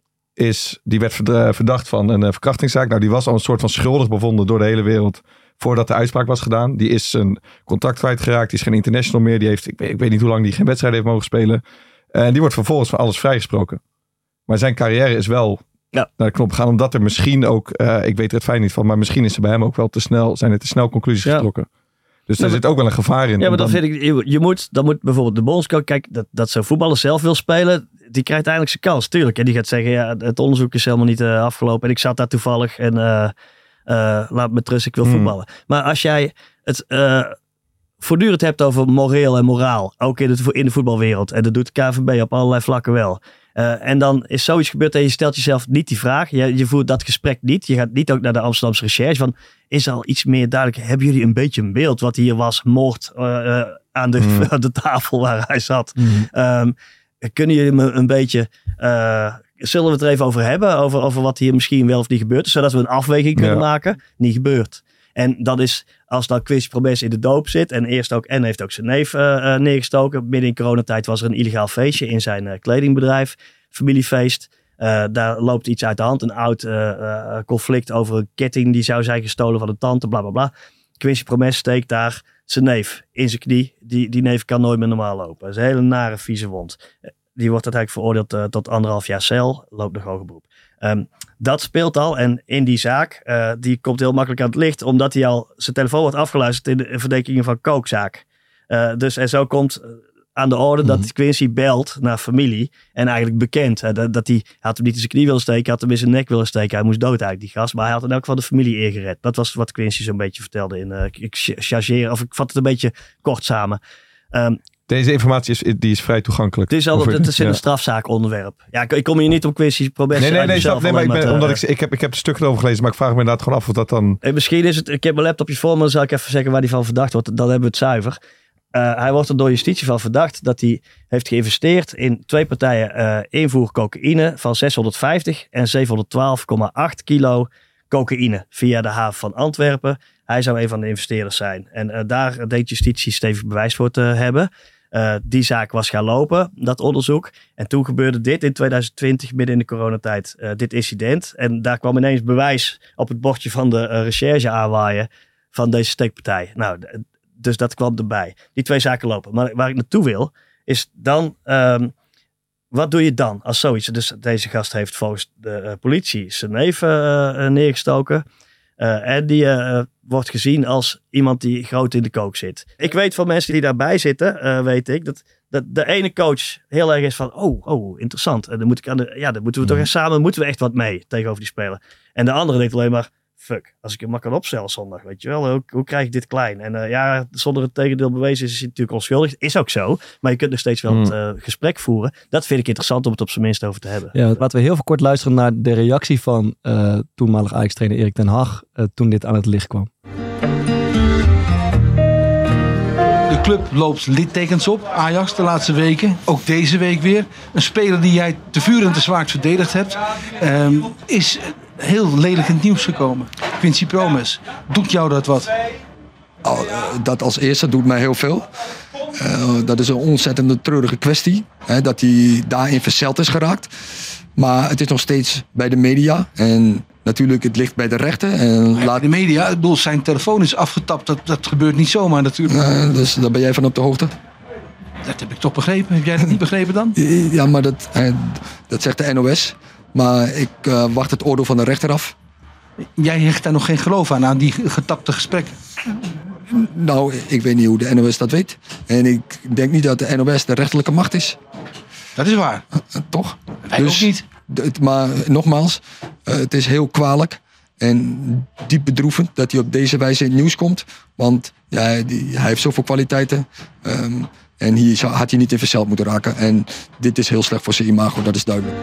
Speaker 4: Is, die werd verdacht van een verkrachtingszaak. Nou, die was al een soort van schuldig bevonden door de hele wereld voordat de uitspraak was gedaan. Die is zijn contract kwijtgeraakt. Die is geen international meer. Die heeft, ik weet, ik weet niet hoe lang die geen wedstrijd heeft mogen spelen. En die wordt vervolgens van alles vrijgesproken. Maar zijn carrière is wel ja. naar de knop gegaan. Omdat er misschien ook, uh, ik weet er het fijn niet van, maar misschien is er bij hem ook wel te snel, zijn er te snel conclusies ja. getrokken. Dus daar ja, zit ook wel een gevaar in.
Speaker 6: Ja, maar dan,
Speaker 4: dan
Speaker 6: vind ik, je, je moet, dan moet bijvoorbeeld de bondscoach, kijk, dat, dat zo'n voetballer zelf wil spelen, die krijgt eigenlijk zijn kans, tuurlijk. En die gaat zeggen, ja, het onderzoek is helemaal niet uh, afgelopen en ik zat daar toevallig en uh, uh, laat me rust, ik wil hmm. voetballen. Maar als jij het uh, voortdurend hebt over moreel en moraal, ook in, het, in de voetbalwereld, en dat doet de K V B op allerlei vlakken wel. Uh, en dan is zoiets gebeurd en je stelt jezelf niet die vraag. Je, je voert dat gesprek niet. Je gaat niet ook naar de Amsterdamse recherche van, is er al iets meer duidelijk? Hebben jullie een beetje een beeld wat hier was? Moord uh, uh, aan, de, mm. aan de tafel waar hij zat. Mm. Um, kunnen jullie me een beetje... Uh, zullen we het er even over hebben? Over, over wat hier misschien wel of niet gebeurd is. Zodat we een afweging kunnen ja. maken. Niet gebeurd. En dat is, als dan Quincy Promes in de doop zit. En eerst ook, en heeft ook zijn neef uh, uh, neergestoken. Midden in coronatijd was er een illegaal feestje in zijn uh, kledingbedrijf. Familiefeest. Uh, daar loopt iets uit de hand. Een oud uh, uh, conflict over een ketting die zou zijn gestolen van een tante. Bla bla bla. Quincy Promes steekt daar zijn neef in zijn knie. Die, die neef kan nooit meer normaal lopen. Dat is een hele nare, vieze wond. Die wordt uiteindelijk veroordeeld uh, tot anderhalf jaar cel. Loopt nog hoger beroep. Um, dat speelt al. En in die zaak, uh, die komt heel makkelijk aan het licht. Omdat hij al zijn telefoon wordt afgeluisterd in de verdenkingen van kookzaak. Uh, dus en zo komt uh, aan de orde mm-hmm. dat Quincy belt naar familie. En eigenlijk bekend. Uh, dat, dat hij, hij had hem niet in zijn knie willen steken. Had hem in zijn nek willen steken. Hij moest dood eigenlijk, die gast. Maar hij had in elk geval de familie eer gered. Dat was wat Quincy zo'n beetje vertelde. In, uh, ik chargeer, of ik vat het een beetje kort samen. Um,
Speaker 4: Deze informatie is, die is vrij toegankelijk.
Speaker 6: Het is, al, het is in ja. een strafzaakonderwerp. Ja, ik kom hier niet op Quincy. Probeer
Speaker 4: nee, nee, nee,
Speaker 6: zelf
Speaker 4: nee, maar ik, ben,
Speaker 6: te,
Speaker 4: omdat ik, ik, heb, ik heb de stukken erover gelezen, maar ik vraag me inderdaad gewoon af of dat dan...
Speaker 6: En misschien is het, ik heb mijn laptopje voor me, dan zal ik even zeggen waar hij van verdacht wordt. Dan hebben we het zuiver. Uh, hij wordt er door justitie van verdacht dat hij heeft geïnvesteerd in twee partijen uh, invoer cocaïne van zeshonderdvijftig en zevenhonderdtwaalf komma acht kilo cocaïne via de haven van Antwerpen. Hij zou een van de investeerders zijn. En uh, daar deed justitie stevig bewijs voor te hebben. Uh, die zaak was gaan lopen, dat onderzoek. En toen gebeurde dit in tweeduizend twintig, midden in de coronatijd, uh, dit incident. En daar kwam ineens bewijs op het bordje van de uh, recherche aanwaaien van deze steekpartij. Nou, d- dus dat kwam erbij. Die twee zaken lopen. Maar waar ik naartoe wil, is dan... Um, wat doe je dan als zoiets? Dus deze gast heeft volgens de uh, politie zijn neef uh, uh, neergestoken. Uh, en die uh, wordt gezien als iemand die groot in de kook zit. Ik weet van mensen die daarbij zitten, uh, weet ik, dat dat de ene coach heel erg is van, oh, oh, interessant. En dan moet ik aan de, ja, dan moeten we toch eens samen, moeten we echt wat mee tegenover die speler. En de andere denkt alleen maar, fuck, als ik hem maar kan opstellen zondag, weet je wel, hoe, hoe krijg ik dit klein? En uh, ja, zonder het tegendeel bewezen is, is hij natuurlijk onschuldig. Is ook zo, maar je kunt nog steeds wel mm. het uh, gesprek voeren. Dat vind ik interessant om het op zijn minst over te hebben.
Speaker 2: Ja, laten we heel veel kort luisteren naar de reactie van uh, toenmalig Ajax-trainer Erik ten Hag uh, toen dit aan het licht kwam.
Speaker 8: De club loopt littekens op, Ajax, de laatste weken. Ook deze week weer. Een speler die jij te vuur en te zwaard verdedigd hebt, um, is heel lelijk in het nieuws gekomen. Quincy Promes, doet jou dat wat?
Speaker 9: Oh, dat als eerste doet mij heel veel. Uh, dat is een ontzettende treurige kwestie. Hè, dat hij daarin verzeild is geraakt. Maar het is nog steeds bij de media. En natuurlijk, het ligt bij de rechter. En
Speaker 8: laat... De media, ik bedoel, zijn telefoon is afgetapt. Dat, dat gebeurt niet zomaar natuurlijk.
Speaker 9: Uh, dus daar ben jij van op de hoogte.
Speaker 8: Dat heb ik toch begrepen. Heb jij dat niet begrepen dan?
Speaker 9: Ja, maar dat, dat zegt de N O S. Maar ik uh, wacht het oordeel van de rechter af.
Speaker 8: Jij hecht daar nog geen geloof aan, aan die getapte gesprekken?
Speaker 9: Nou, ik weet niet hoe de N O S dat weet. En ik denk niet dat de N O S de rechterlijke macht is.
Speaker 8: Dat is waar.
Speaker 9: Uh, uh, toch?
Speaker 8: Wij dus, ook niet.
Speaker 9: D- maar nogmaals, uh, het is heel kwalijk en diep bedroevend dat hij op deze wijze in het nieuws komt. Want ja, die, hij heeft zoveel kwaliteiten. Um, en hier zou, had hij niet in verzeild moeten raken. En dit is heel slecht voor zijn imago, dat is duidelijk.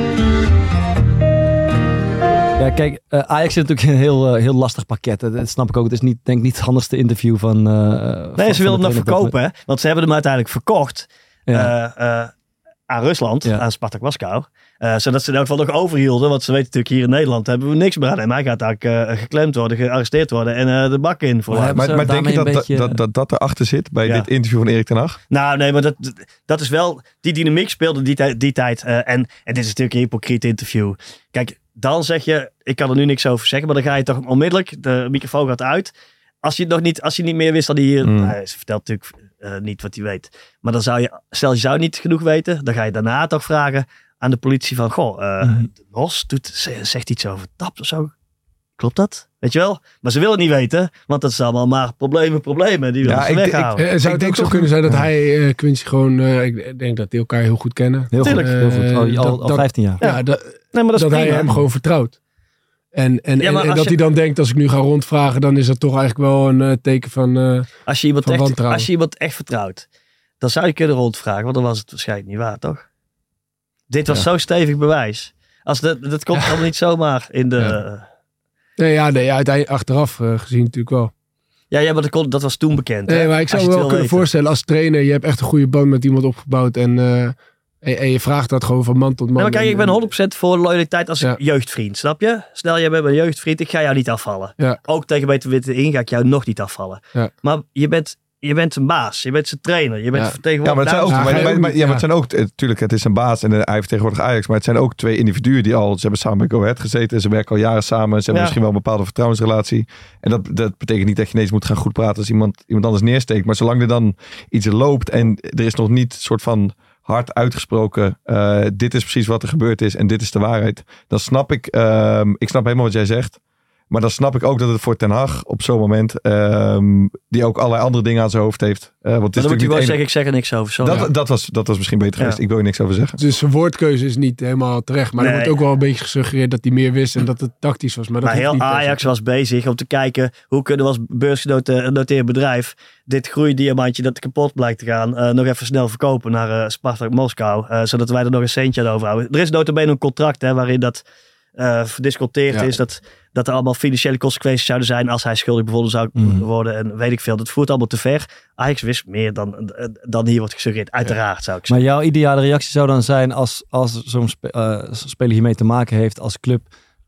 Speaker 2: Ja, kijk, uh, Ajax zit natuurlijk in een heel, uh, heel lastig pakket. Dat snap ik ook. Het is niet, denk ik niet het handigste interview van... Uh,
Speaker 6: nee,
Speaker 2: van,
Speaker 6: ze wilden hem nog verkopen,
Speaker 2: we...
Speaker 6: hè? Want ze hebben hem uiteindelijk verkocht ja. uh, uh, aan Rusland, ja. aan Spartak Moskou. Uh, zodat ze in elk geval nog overhielden. Want ze weten natuurlijk, hier in Nederland hebben we niks meer aan. En hij gaat eigenlijk uh, geklemd worden, gearresteerd worden en uh, de bak in. Voor
Speaker 4: maar maar, maar denk je dat, beetje... dat, dat dat erachter zit bij ja. dit interview van Erik ten Hag?
Speaker 6: Nou, nee, maar dat, dat is wel... Die dynamiek speelde die, die tijd. Uh, en, en dit is natuurlijk een hypocriet interview. Kijk, dan zeg je, ik kan er nu niks over zeggen, maar dan ga je toch onmiddellijk, de microfoon gaat uit. Als je het nog niet, als je niet meer wist dan hij hier, mm. nou, ze vertelt natuurlijk uh, niet wat hij weet. Maar dan zou je, stel je zou niet genoeg weten, dan ga je daarna toch vragen aan de politie van, goh, uh, mm. de Nos doet, zegt iets over tap of zo. Klopt dat? Weet je wel? Maar ze willen het niet weten, want dat is allemaal maar problemen, problemen. Die willen ja, ze weghouden.
Speaker 7: Ik, ik, zou het ook zo kunnen zijn dat hij, uh, Quincy, gewoon, uh, ik denk dat die elkaar heel goed kennen.
Speaker 2: Heel goed, uh, heel goed. Al, al,
Speaker 7: dat,
Speaker 2: al vijftien jaar.
Speaker 7: Ja, ja dat, nee, maar dat, dat hij hem gewoon vertrouwt. En, en, ja, en, en dat je, hij dan denkt, als ik nu ga rondvragen, dan is dat toch eigenlijk wel een uh, teken van, uh,
Speaker 6: als je iemand van echt, wantrouwen. Als je iemand echt vertrouwt, dan zou je kunnen rondvragen, want dan was het waarschijnlijk niet waar, toch? Dit was ja. zo stevig bewijs. Als dat, dat komt allemaal niet zomaar in de... Ja.
Speaker 7: Nee, ja, nee, uiteindelijk achteraf uh, gezien natuurlijk wel.
Speaker 6: Ja, ja, maar dat, kon, dat was toen bekend.
Speaker 7: Nee,
Speaker 6: hè?
Speaker 7: maar ik zou me wel kunnen weten. voorstellen als trainer, je hebt echt een goede band met iemand opgebouwd en, uh, en, en je vraagt dat gewoon van man tot man.
Speaker 6: Ja, maar kijk, ik ben honderd procent voor loyaliteit als ja. jeugdvriend, snap je? Stel, jij bent mijn jeugdvriend, ik ga jou niet afvallen. Ja. Ook tegen Beter Witte in ga ik jou nog niet afvallen. Ja. Maar je bent... Je bent een baas, je bent zijn trainer, je bent
Speaker 4: ja.
Speaker 6: vertegenwoordiger.
Speaker 4: Ja, maar het zijn ook, maar, maar, maar, ja, maar het zijn ook, natuurlijk, het is een baas en hij vertegenwoordigt Ajax, maar het zijn ook twee individuen die al, ze hebben samen bij Go Ahead gezeten, ze werken al jaren samen, ze hebben ja. misschien wel een bepaalde vertrouwensrelatie. En dat, dat betekent niet dat je ineens moet gaan goed praten als iemand, iemand anders neersteekt, maar zolang er dan iets loopt en er is nog niet een soort van hard uitgesproken, uh, dit is precies wat er gebeurd is en dit is de waarheid, dan snap ik, uh, ik snap helemaal wat jij zegt. Maar dan snap ik ook dat het voor Ten Hag op zo'n moment, um, die ook allerlei andere dingen aan zijn hoofd heeft. Uh, want het is
Speaker 6: dan moet je wel
Speaker 4: een...
Speaker 6: zeggen, ik zeg er niks over. Sorry.
Speaker 4: Dat, dat, was, dat was misschien beter geweest. Ja. Ik wil je niks over zeggen.
Speaker 7: Dus zijn woordkeuze is niet helemaal terecht. Maar nee. er wordt ook wel een beetje gesuggereerd dat hij meer wist en dat het tactisch was. Maar, dat
Speaker 6: maar heel
Speaker 7: niet
Speaker 6: Ajax was bezig om te kijken, hoe kunnen we als beursgenoteerd bedrijf dit groeidiamantje dat kapot blijkt te gaan, uh, nog even snel verkopen naar uh, Spartak Moskou. Uh, zodat wij er nog een centje aan overhouden. Er is nota bene een contract hè, waarin dat uh, verdisconteerd ja. is. Dat, dat er allemaal financiële consequenties zouden zijn als hij schuldig bevonden zou mm. worden. En weet ik veel. Dat voert allemaal te ver. Ajax wist meer dan, dan hier wordt gesuggereerd. Uiteraard ja. zou ik zeggen.
Speaker 2: Maar jouw ideale reactie zou dan zijn als, als zo'n spe, uh, speler hiermee te maken heeft als club.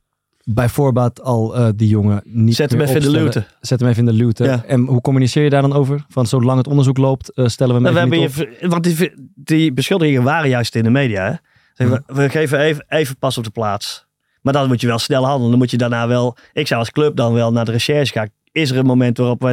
Speaker 2: Bij voorbaat al uh, die jongen niet
Speaker 6: Zet hem even in de luwte.
Speaker 2: Zet hem even in de luwte. Ja. En hoe communiceer je daar dan over? Van zolang het onderzoek loopt, uh, stellen we hem nou, even we niet
Speaker 6: je, Want die, die beschuldigingen waren juist in de media. Hè? Zeg, mm. we, we geven even, even pas op de plaats. Maar dan moet je wel snel handelen. Dan moet je daarna wel... Ik zou als club dan wel naar de recherche gaan. Is er een moment waarop wij die,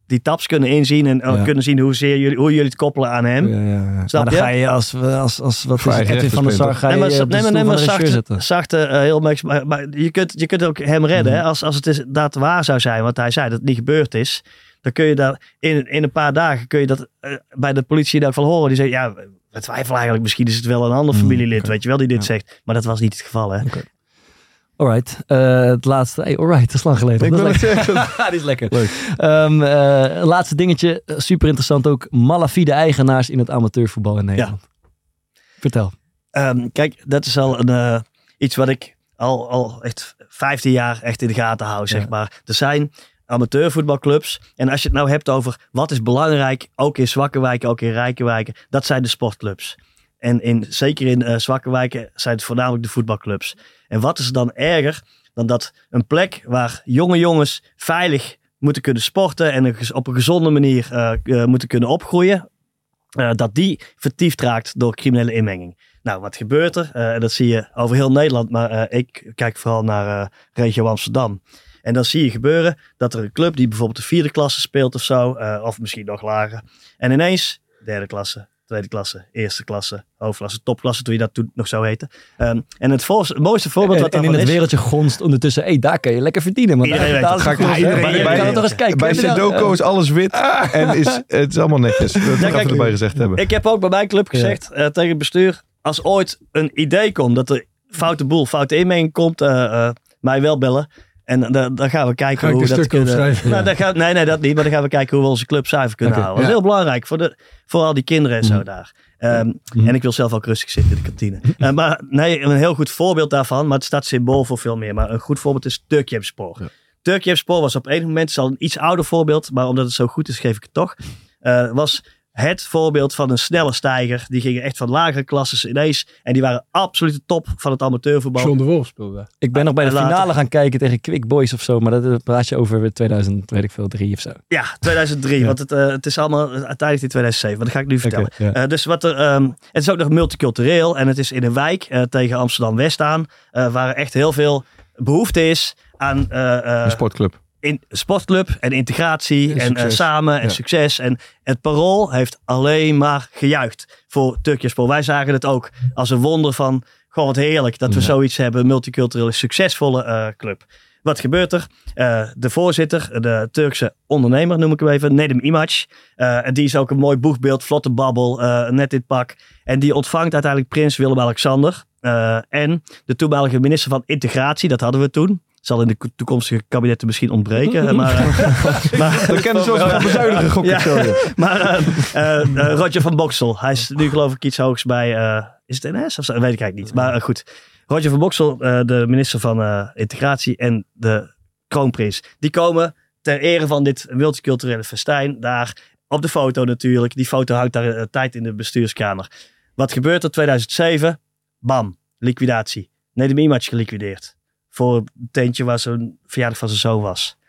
Speaker 6: die taps kunnen inzien en ja. kunnen zien hoe, zeer jullie, hoe jullie het koppelen aan hem.
Speaker 2: Ja, ja, ja.
Speaker 6: Snap
Speaker 2: maar
Speaker 6: je?
Speaker 2: dan ga je als, als, als wat is het, Edwin van der Sar, ga je
Speaker 6: nee, maar,
Speaker 2: op de
Speaker 6: nee,
Speaker 2: stoel
Speaker 6: nee,
Speaker 2: van
Speaker 6: maar
Speaker 2: de regisseur
Speaker 6: zachte,
Speaker 2: zetten.
Speaker 6: zachte uh, heel max, maar, maar je, kunt, je kunt ook hem redden.
Speaker 2: Mm.
Speaker 6: Hè? Als, als het is, dat waar zou zijn, wat hij zei, dat het niet gebeurd is. Dan kun je daar in, in een paar dagen kun je dat uh, bij de politie in elk geval horen. Die zeggen, ja, we twijfelen eigenlijk, misschien is het wel een ander familielid, mm, okay. weet je wel, die dit ja. zegt. Maar dat was niet het geval, hè.
Speaker 2: Okay. Alright, uh, het laatste. Hey, alright, dat is lang geleden.
Speaker 4: Ik
Speaker 2: dat
Speaker 4: wil
Speaker 2: is
Speaker 4: het zeggen.
Speaker 2: die is lekker.
Speaker 4: Leuk.
Speaker 2: Um, uh, laatste dingetje, super interessant ook. Malafide eigenaars in het amateurvoetbal in Nederland. Ja. Vertel.
Speaker 6: Um, kijk, dat is al een, uh, iets wat ik al, al echt vijftien jaar echt in de gaten hou, zeg ja. maar. Er zijn amateurvoetbalclubs. En als je het nou hebt over wat is belangrijk, ook in zwakke wijken, ook in rijke wijken, dat zijn de sportclubs. En in, zeker in uh, zwakke wijken zijn het voornamelijk de voetbalclubs. En wat is er dan erger dan dat een plek waar jonge jongens veilig moeten kunnen sporten en op een gezonde manier uh, uh, moeten kunnen opgroeien, uh, dat die vertiefd raakt door criminele inmenging. Nou, wat gebeurt er? Uh, dat zie je over heel Nederland, maar uh, ik kijk vooral naar uh, regio Amsterdam. En dan zie je gebeuren dat er een club die bijvoorbeeld de vierde klasse speelt of zo, uh, of misschien nog lager. En ineens derde klasse, tweede klasse, eerste klasse, hoofdklasse, topklasse, toen je dat toen nog zou heten. Um, en het, voor, het mooiste voorbeeld wat
Speaker 2: en, en in het
Speaker 6: is,
Speaker 2: wereldje gonst ondertussen, hé, hey, daar kan je lekker verdienen. Want
Speaker 6: iedereen
Speaker 2: daar,
Speaker 6: weet
Speaker 2: daar
Speaker 6: het.
Speaker 2: is
Speaker 4: Ga ik
Speaker 2: goed.
Speaker 4: bij, bij, bij,
Speaker 2: toch eens kijken.
Speaker 4: bij Sudoku is alles wit en is, het is allemaal netjes. Dat moet ik even erbij gezegd hebben.
Speaker 6: Ik heb ook bij mijn club gezegd ja. uh, tegen het bestuur, als ooit een idee komt dat er foute boel, foute inmenging komt, uh, uh, mij wel bellen. En dan, dan gaan we kijken
Speaker 7: Ga
Speaker 6: hoe
Speaker 7: ik
Speaker 6: we dat kunnen...
Speaker 7: Nou,
Speaker 6: ja. dan gaan, nee, nee, dat niet. Maar dan gaan we kijken hoe we onze club zuiver kunnen
Speaker 7: okay,
Speaker 6: houden. Dat
Speaker 7: ja.
Speaker 6: is heel belangrijk voor, de, voor al die kinderen en zo mm. daar. Um, mm. En ik wil zelf ook rustig zitten in de kantine. uh, maar nee, een heel goed voorbeeld daarvan. Maar het staat symbool voor veel meer. Maar een goed voorbeeld is Turkjepspor. Ja. Turkjepspor was op een moment, het is al een iets ouder voorbeeld. Maar omdat het zo goed is, geef ik het toch. Uh, was... Het voorbeeld van een snelle stijger. Die gingen echt van lagere klasses ineens. En die waren absoluut de top van het amateurvoetbal.
Speaker 7: John de Wolf speelde.
Speaker 2: Ik ben nog bij de
Speaker 6: Later.
Speaker 2: finale gaan kijken tegen Quick Boys of zo. Maar dat praat je over tweeduizend, weet ik veel, drie of zo.
Speaker 6: Ja, tweeduizend drie. Ja. Want het, uh, het is allemaal uiteindelijk in tweeduizend zeven. Maar dat ga ik nu vertellen. Okay, ja. uh, dus wat er, um, het is ook nog multicultureel. En het is in een wijk uh, tegen Amsterdam-West aan. Uh, waar er echt heel veel behoefte is aan... Uh, uh,
Speaker 4: een sportclub.
Speaker 6: In sportclub en integratie en, en uh, samen en ja. succes. En het Parool heeft alleen maar gejuicht voor Turkjepspor. Wij zagen het ook als een wonder van, gewoon wat heerlijk dat we ja. zoiets hebben. Een multicultureel succesvolle uh, club. Wat gebeurt er? Uh, de voorzitter, de Turkse ondernemer noem ik hem even, Nedim Imac. Uh, en die is ook een mooi boegbeeld, vlotte babbel, uh, net dit pak. En die ontvangt uiteindelijk prins Willem-Alexander. Uh, en de toenmalige minister van Integratie, dat hadden we toen. Zal in de toekomstige kabinetten misschien ontbreken. Maar, uh, maar
Speaker 4: we kennen ze wel van bezuinigen gokken. Ja,
Speaker 6: maar uh, uh, uh, Roger van Boksel. Hij is nu geloof ik iets hoogs bij... Uh, is het N S? Of zo? Dat weet ik eigenlijk niet. Maar uh, goed. Roger van Boksel, uh, de minister van uh, Integratie en de kroonprins. Die komen ter ere van dit multiculturele festijn. Daar op de foto natuurlijk. Die foto houdt daar uh, tijd in de bestuurskamer. Wat gebeurt er? tweeduizend zeven. Bam. Liquidatie. Nedim Imac geliquideerd. Voor een tentje waar zo'n verjaardag van zijn zoon was.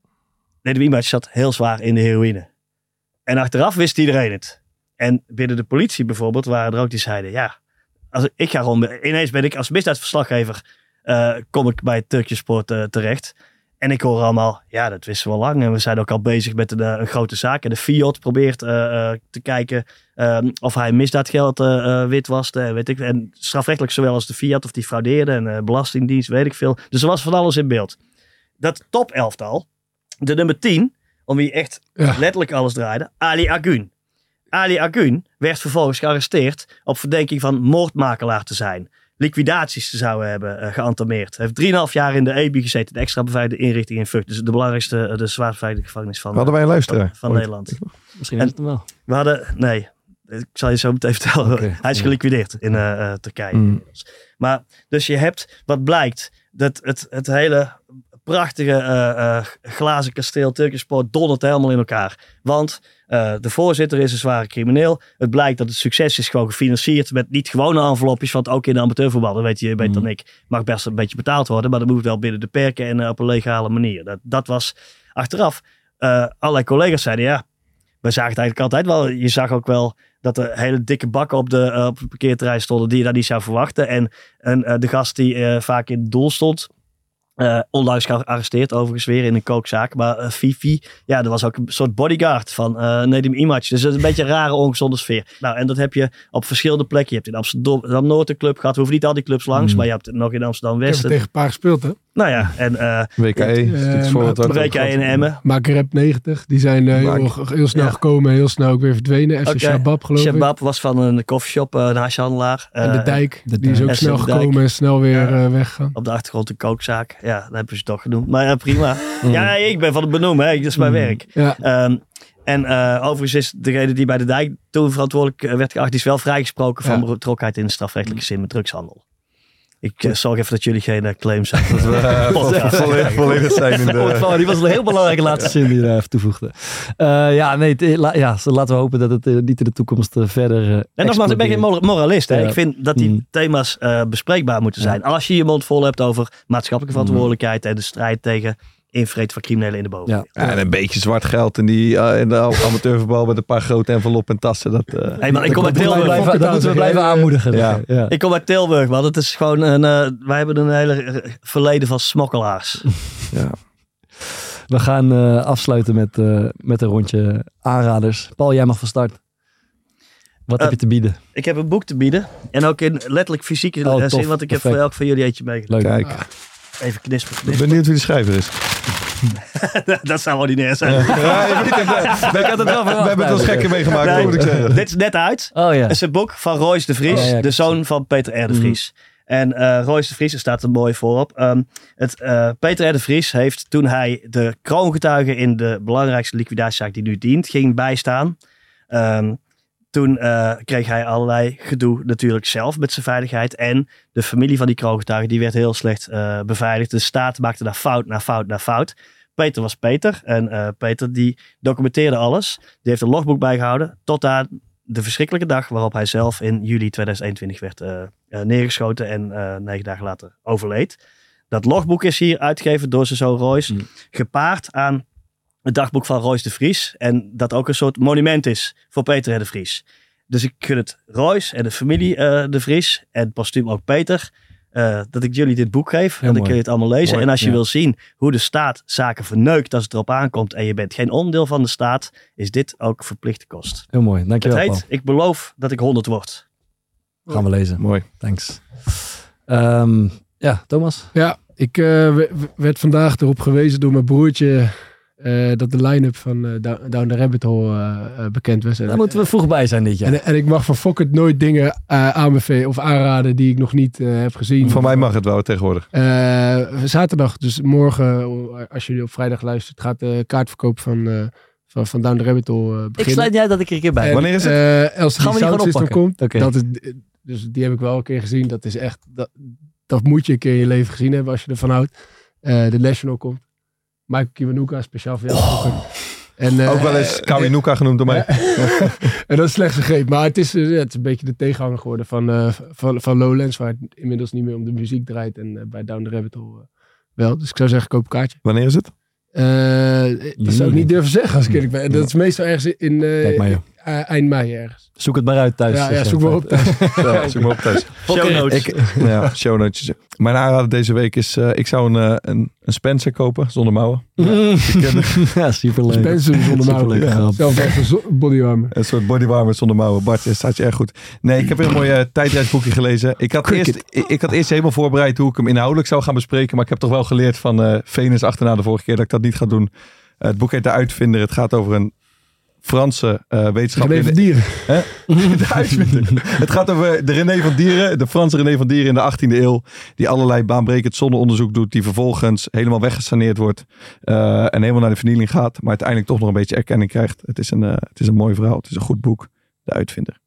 Speaker 6: Nedim Imac zat heel zwaar in de heroïne. En achteraf wist iedereen het. En binnen de politie bijvoorbeeld waren er ook die zeiden... Ja, als ik ga rond... Ineens ben ik als misdaadverslaggever... Uh, kom ik bij Turkjepspor uh, terecht. En ik hoor allemaal... Ja, dat wisten we al lang. En we zijn ook al bezig met een, een grote zaak. En de Fiat probeert uh, uh, te kijken... Uh, of hij misdaadgeld uh, uh, witwaste. Weet ik, en strafrechtelijk zowel als de Fiat. Of die fraudeerde. En uh, belastingdienst, weet ik veel. Dus er was van alles in beeld. Dat top elftal... De nummer tien... Om wie echt ja. letterlijk alles draaide. Ali Agun. Ali Agun werd vervolgens gearresteerd op verdenking van moordmakelaar te zijn. Liquidaties te zouden hebben uh, geantameerd. Hij heeft drieënhalf jaar in de E B I gezeten. De extra beveiligde inrichting in Vught. Dus de belangrijkste, de zwaar beveiligde gevangenis van,
Speaker 4: hadden wij een luisteraar?
Speaker 6: van, van Nederland.
Speaker 2: Misschien is het hem wel.
Speaker 6: We hadden, nee, ik zal je zo meteen vertellen. Okay. Hij is geliquideerd in uh, uh, Turkije. Mm. Maar dus je hebt, wat blijkt, dat het, het hele... prachtige uh, uh, glazen kasteel Turkjepspor dondert helemaal in elkaar. Want uh, de voorzitter is een zware crimineel. Het blijkt dat het succes is gewoon gefinancierd met niet gewone envelopjes. Want ook in de amateurvoetbal, dat weet je beter mm. dan ik, mag best een beetje betaald worden. Maar dat moet wel binnen de perken en uh, op een legale manier. Dat, dat was achteraf. Uh, allerlei collega's zeiden ja, we zagen het eigenlijk altijd wel. Je zag ook wel dat er hele dikke bakken op, de, uh, op het parkeerterrein stonden die je daar niet zou verwachten. En, en uh, de gast die uh, vaak in het doel stond... Uh, onlangs gearresteerd overigens weer in een kookzaak. Maar uh, Fifi, ja, dat was ook een soort bodyguard van uh, Nedim Imac. Dus dat is een beetje een rare, ongezonde sfeer. Nou, en dat heb je op verschillende plekken. Je hebt in Amsterdam-Noord een club gehad. We hoeven niet al die clubs langs, mm. maar je hebt nog in Amsterdam-West.
Speaker 7: Ik heb tegen een paar gespeeld, hè?
Speaker 6: Nou ja, en... Uh,
Speaker 4: W K E. Uh,
Speaker 6: W K E in Emmen.
Speaker 7: Maghreb negentig. Die zijn uh, heel, heel snel ja. gekomen. Heel snel ook weer verdwenen. F C okay. Shabab, geloof ik.
Speaker 6: Shabab was van een koffieshop, uh, een haashandelaar. Uh,
Speaker 7: en de Dijk.
Speaker 6: De
Speaker 7: die is ook snel gekomen Dijk. en snel weer uh, weggegaan.
Speaker 6: Op de achtergrond een kookzaak. Ja, dat hebben ze toch genoemd. Maar ja, prima. mm. Ja, nee, ik ben van het benoemen. Hè. Dat is mijn mm. werk. Ja. Um, en uh, overigens is degene die bij de Dijk toen verantwoordelijk werd geacht, die is wel vrijgesproken van ja. betrokkenheid in de strafrechtelijke zin met drugshandel. Ik uh, zorg even dat jullie geen uh, claims hebben. Dat we uh, ja.
Speaker 4: volledig, volledig zijn in de...
Speaker 2: Die was een heel belangrijke laatste zin die je even toevoegde. Uh, ja, nee, t- la, ja, laten we hopen dat het uh, niet in de toekomst uh, verder uh,
Speaker 6: En nogmaals, ik ben geen moralist. Hè. Ja. Ik vind dat die mm. thema's uh, bespreekbaar moeten zijn. Ja. Als je je mond vol hebt over maatschappelijke verantwoordelijkheid mm. en de strijd tegen invreten van criminelen in de boven.
Speaker 4: Ja. Ja, en een beetje zwart geld in, die, uh, in de amateurvoetbal met een paar grote enveloppen en tassen. Dat, uh,
Speaker 6: hey man, ik kom uit Tilburg.
Speaker 2: Blijven, dat moeten we blijven aanmoedigen.
Speaker 6: Ja. Ja. Ik kom uit Tilburg, man. Het is gewoon een, uh, wij hebben een hele verleden van smokkelaars.
Speaker 2: Ja. We gaan uh, afsluiten met, uh, met een rondje aanraders. Paul, jij mag van start. Wat uh, heb je te bieden?
Speaker 6: Ik heb een boek te bieden. En ook in letterlijk fysieke oh, zin, want ik heb voor elk van jullie eentje meegenomen.
Speaker 4: Kijk.
Speaker 6: Ah. Even knispen, knispen.
Speaker 4: Ik ben benieuwd wie de schrijver is.
Speaker 6: Dat zou ordinair zijn.
Speaker 4: Ja, ja, ik we, het wel we hebben het wel gekker meegemaakt, nee, moet ik zeggen.
Speaker 6: Dit is net uit.
Speaker 2: Oh, ja.
Speaker 6: Het is een boek van Royce de Vries, oh, ja, de zoon van Peter R. de Vries. Mm. En uh, Royce de Vries, er staat er mooi voorop. Um, het, uh, Peter R. de Vries heeft, toen hij de kroongetuige in de belangrijkste liquidatiezaak die nu dient, ging bijstaan. Um, Toen uh, kreeg hij allerlei gedoe natuurlijk zelf met zijn veiligheid. En de familie van die kroongetuige die werd heel slecht uh, beveiligd. De staat maakte daar fout na fout na fout. Peter was Peter. En uh, Peter die documenteerde alles. Die heeft een logboek bijgehouden. Tot aan de verschrikkelijke dag waarop hij zelf in juli tweeduizend eenentwintig werd uh, uh, neergeschoten. En uh, negen dagen later overleed. Dat logboek is hier uitgegeven door zijn zoon Royce. Mm. Gepaard aan het dagboek van Royce de Vries. En dat ook een soort monument is voor Peter R. de Vries. Dus ik gun het Royce en de familie uh, de Vries. En postuum ook Peter. Uh, dat ik jullie dit boek geef. En dan kun je het allemaal lezen. Mooi, en als je ja. wil zien hoe de staat zaken verneukt als het erop aankomt. En je bent geen onderdeel van de staat. Is dit ook verplichte kost.
Speaker 2: Heel mooi. Dankjewel.
Speaker 6: Het heet Ik beloof dat ik honderd word.
Speaker 2: Gaan we lezen.
Speaker 4: Mooi.
Speaker 2: Thanks. Um, ja, Thomas?
Speaker 7: Ja, ik uh, werd vandaag erop gewezen door mijn broertje... Uh, dat de line-up van uh, Down the Rabbit Hole uh, uh, bekend was.
Speaker 2: Daar moeten we vroeg bij zijn dit jaar.
Speaker 7: En, en ik mag van Fokkert nooit dingen uh, aanbevelen of aanraden die ik nog niet uh, heb gezien.
Speaker 4: Van mij mag het wel tegenwoordig.
Speaker 7: Uh, zaterdag, dus morgen, als jullie op vrijdag luistert, gaat de kaartverkoop van, uh, van, van Down the Rabbit Hole uh, beginnen. Ik
Speaker 2: sluit jij dat ik er een keer bij.
Speaker 7: En,
Speaker 4: wanneer is het?
Speaker 7: Uh, als
Speaker 2: Gaan we die gewoon oppakken?
Speaker 7: Komt,
Speaker 2: okay.
Speaker 7: dat is, dus die heb ik wel een keer gezien. Dat is echt, dat, dat moet je een keer in je leven gezien hebben als je ervan houdt. Uh, de National komt. Michael Kiwanuka, speciaal voor jou.
Speaker 4: Oh. En, uh, ook wel eens Kawinuka genoemd door mij.
Speaker 7: En dat is slecht vergeten. Maar het is, uh, het is een beetje de tegenhanger geworden van, uh, van, van Lowlands. Waar het inmiddels niet meer om de muziek draait. En uh, bij Down the Rabbit Hole uh, wel. Dus ik zou zeggen, koop een kaartje.
Speaker 4: Wanneer is het?
Speaker 7: Uh, dat zou ik niet durven zeggen als ik eerlijk ben. Dat is meestal ergens in uh, uh, eind mei ergens.
Speaker 2: Zoek het maar uit thuis.
Speaker 7: Ja, ja zoek maar op thuis.
Speaker 4: Ja, zoek maar op thuis.
Speaker 6: Show notes.
Speaker 4: Ik, ja, show notes. Mijn aanrader deze week is, uh, ik zou een, een, een Spencer kopen zonder mouwen.
Speaker 2: Mm. Ja, super leuk.
Speaker 7: Spencer zonder mouwen. Ja. Zelf echt een zo- bodywarmer.
Speaker 4: Een soort bodywarmer zonder mouwen. Bart, dat staat je erg goed. Nee, ik heb een mooi uh, tijdreisboekje gelezen. Ik had, eerst, ik, ik had eerst helemaal voorbereid hoe ik hem inhoudelijk zou gaan bespreken. Maar ik heb toch wel geleerd van uh, Venus achterna de vorige keer dat ik dat niet ga doen. Uh, het boek heet De Uitvinder. Het gaat over een Franse uh, wetenschapper.
Speaker 7: René van Dieren.
Speaker 4: Hè? De uitvinder. Het gaat over de René van Dieren, de Franse René van Dieren in de achttiende eeuw. Die allerlei baanbrekend zonneonderzoek doet. Die vervolgens helemaal weggesaneerd wordt. Uh, en helemaal naar de vernieling gaat. Maar uiteindelijk toch nog een beetje erkenning krijgt. Het is een, uh, het is een mooi verhaal. Het is een goed boek. De Uitvinder.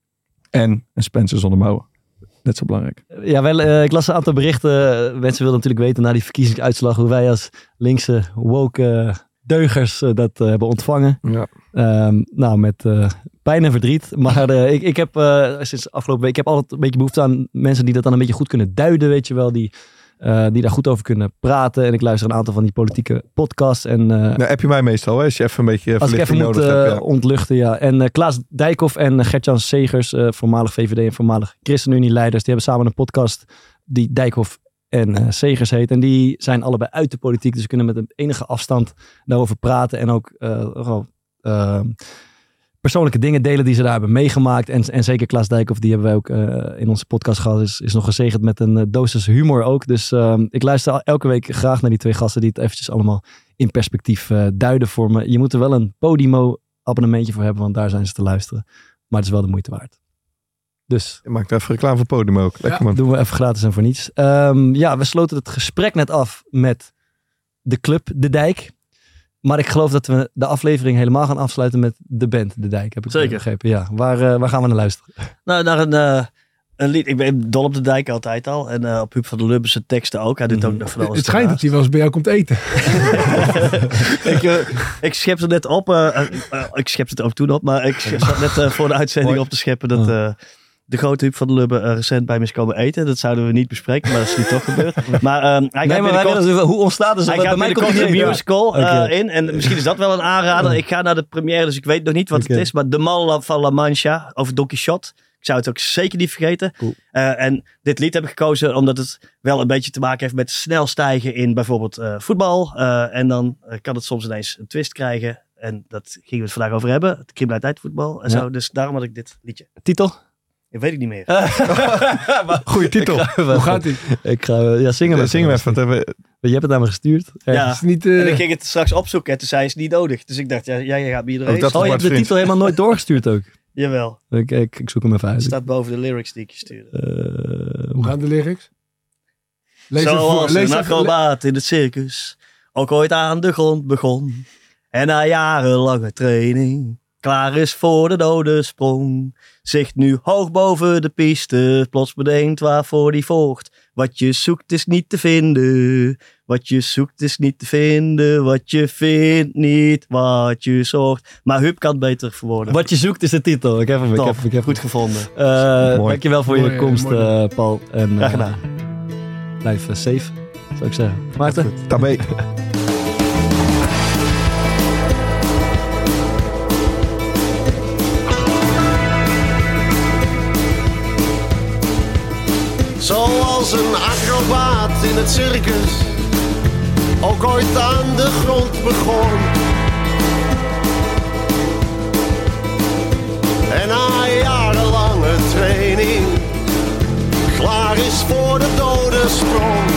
Speaker 4: En een Spencer zonder mouwen. Net zo belangrijk.
Speaker 2: Ja, wel, uh, ik las een aantal berichten. Mensen wilden natuurlijk weten na die verkiezingsuitslag hoe wij als linkse woke uh, deugers uh, dat uh, hebben ontvangen. Ja. Um, nou, met uh, pijn en verdriet. Maar uh, ik, ik heb uh, sinds afgelopen week, ik heb altijd een beetje behoefte aan mensen die dat dan een beetje goed kunnen duiden, weet je wel. Die, uh, die daar goed over kunnen praten. En ik luister een aantal van die politieke podcasts. En, uh,
Speaker 4: nou, heb je mij meestal, hè? Als je even een beetje
Speaker 2: als ik even
Speaker 4: nodig
Speaker 2: moet uh,
Speaker 4: hebt, ja.
Speaker 2: ontluchten, ja. En uh, Klaas Dijkhoff en Gert-Jan Segers, uh, voormalig V V D en voormalig ChristenUnie-leiders, die hebben samen een podcast die Dijkhoff en uh, Segers heet. En die zijn allebei uit de politiek. Dus we kunnen met een enige afstand daarover praten. En ook uh, uh, persoonlijke dingen delen die ze daar hebben meegemaakt. En, en zeker Klaas Dijkhoff, die hebben wij ook uh, in onze podcast gehad. Is, is nog gezegend met een uh, dosis humor ook. Dus uh, ik luister elke week graag naar die twee gasten die het eventjes allemaal in perspectief uh, duiden voor me. Je moet er wel een Podimo abonnementje voor hebben, want daar zijn ze te luisteren. Maar het is wel de moeite waard. Dus.
Speaker 4: Je maakt even reclame voor Podimo ook. Lekker, ja, man.
Speaker 2: Doen we even gratis en voor niets. Um, ja, we sloten het gesprek net af met de club De Dijk. Maar ik geloof dat we de aflevering helemaal gaan afsluiten met de band De Dijk. Heb ik
Speaker 6: Zeker.
Speaker 2: begrepen. Ja. Waar, uh, waar gaan we naar luisteren?
Speaker 6: Nou, naar een, uh, een lied. Ik ben dol op De Dijk altijd al. En uh, op Huub van der Lubbe zijn teksten ook. Hij doet ook nog van alles.
Speaker 7: Het schijnt dat hij wel eens bij jou komt eten.
Speaker 6: ik, uh, ik schep het net op. Uh, uh, uh, ik schep het ook toen op. Maar ik zat net uh, voor de uitzending op te scheppen dat... Uh, de grote Huub van der Lubbe uh, recent bij me is komen eten. Dat zouden we niet bespreken, maar dat is nu toch gebeurd. Maar, uh, hij
Speaker 2: nee, maar wij willen, hoe ontstaat het?
Speaker 6: Hij gaat bij binnenkort een musical uh, okay. in. En misschien is dat wel een aanrader. Ik ga naar de première, dus ik weet nog niet wat okay. het is. Maar De Man van La Mancha over Don Quixote. Ik zou het ook zeker niet vergeten. Cool. Uh, en dit lied heb ik gekozen omdat het wel een beetje te maken heeft met snel stijgen in bijvoorbeeld uh, voetbal. Uh, en dan uh, kan het soms ineens een twist krijgen. En dat gingen we het vandaag over hebben. Het criminaliteit voetbal en ja. zo. Dus daarom had ik dit liedje.
Speaker 2: Titel?
Speaker 6: Dat weet ik niet meer.
Speaker 4: Goeie titel.
Speaker 7: Hoe gaat die?
Speaker 2: Ik ga ja, zingen we
Speaker 4: zingen even. Hebben...
Speaker 2: Je hebt het aan me gestuurd.
Speaker 6: Ja. Is niet, uh... En ik ging het straks opzoeken en toen zei ze niet nodig. Dus ik dacht, ja, jij gaat me iedereen.
Speaker 2: Oh, oh je hebt de titel helemaal nooit doorgestuurd ook.
Speaker 6: Jawel.
Speaker 2: Ik, ik, ik zoek hem even uit.
Speaker 6: Het staat boven de lyrics die ik je stuurde.
Speaker 7: Uh, Hoe gaan de lyrics?
Speaker 6: Lees Zoals lees een acrobaat in het circus ook ooit aan de grond begon. En na jarenlange training klaar is voor de dodensprong. Zich nu hoog boven de piste, plots bedenkt waarvoor die volgt. Wat je zoekt is niet te vinden. Wat je zoekt is niet te vinden. Wat je vindt niet wat je zocht. Maar Huub kan het beter verwoorden.
Speaker 2: Wat je zoekt is de titel. Ik heb hem, ik heb, ik heb
Speaker 6: goed gevonden.
Speaker 2: Uh, dankjewel voor mooi, je komst, uh, Paul. En,
Speaker 6: Graag gedaan.
Speaker 2: Uh, blijf uh, safe, zou ik zeggen. Maarten?
Speaker 4: Tabé.
Speaker 10: Zoals een acrobaat in het circus ook ooit aan de grond begon. En na jarenlange training klaar is voor de dodensprong.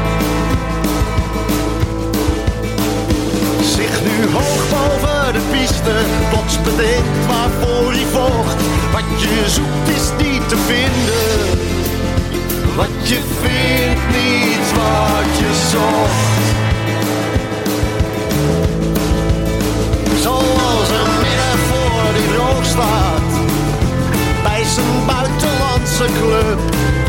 Speaker 10: Zich nu hoog boven de piste plots bedenkt waarvoor hij vocht. Wat je zoekt is niet te vinden. Wat je vindt niet wat je zocht. Zoals een middag voor die droog staat bij zijn buitenlandse club.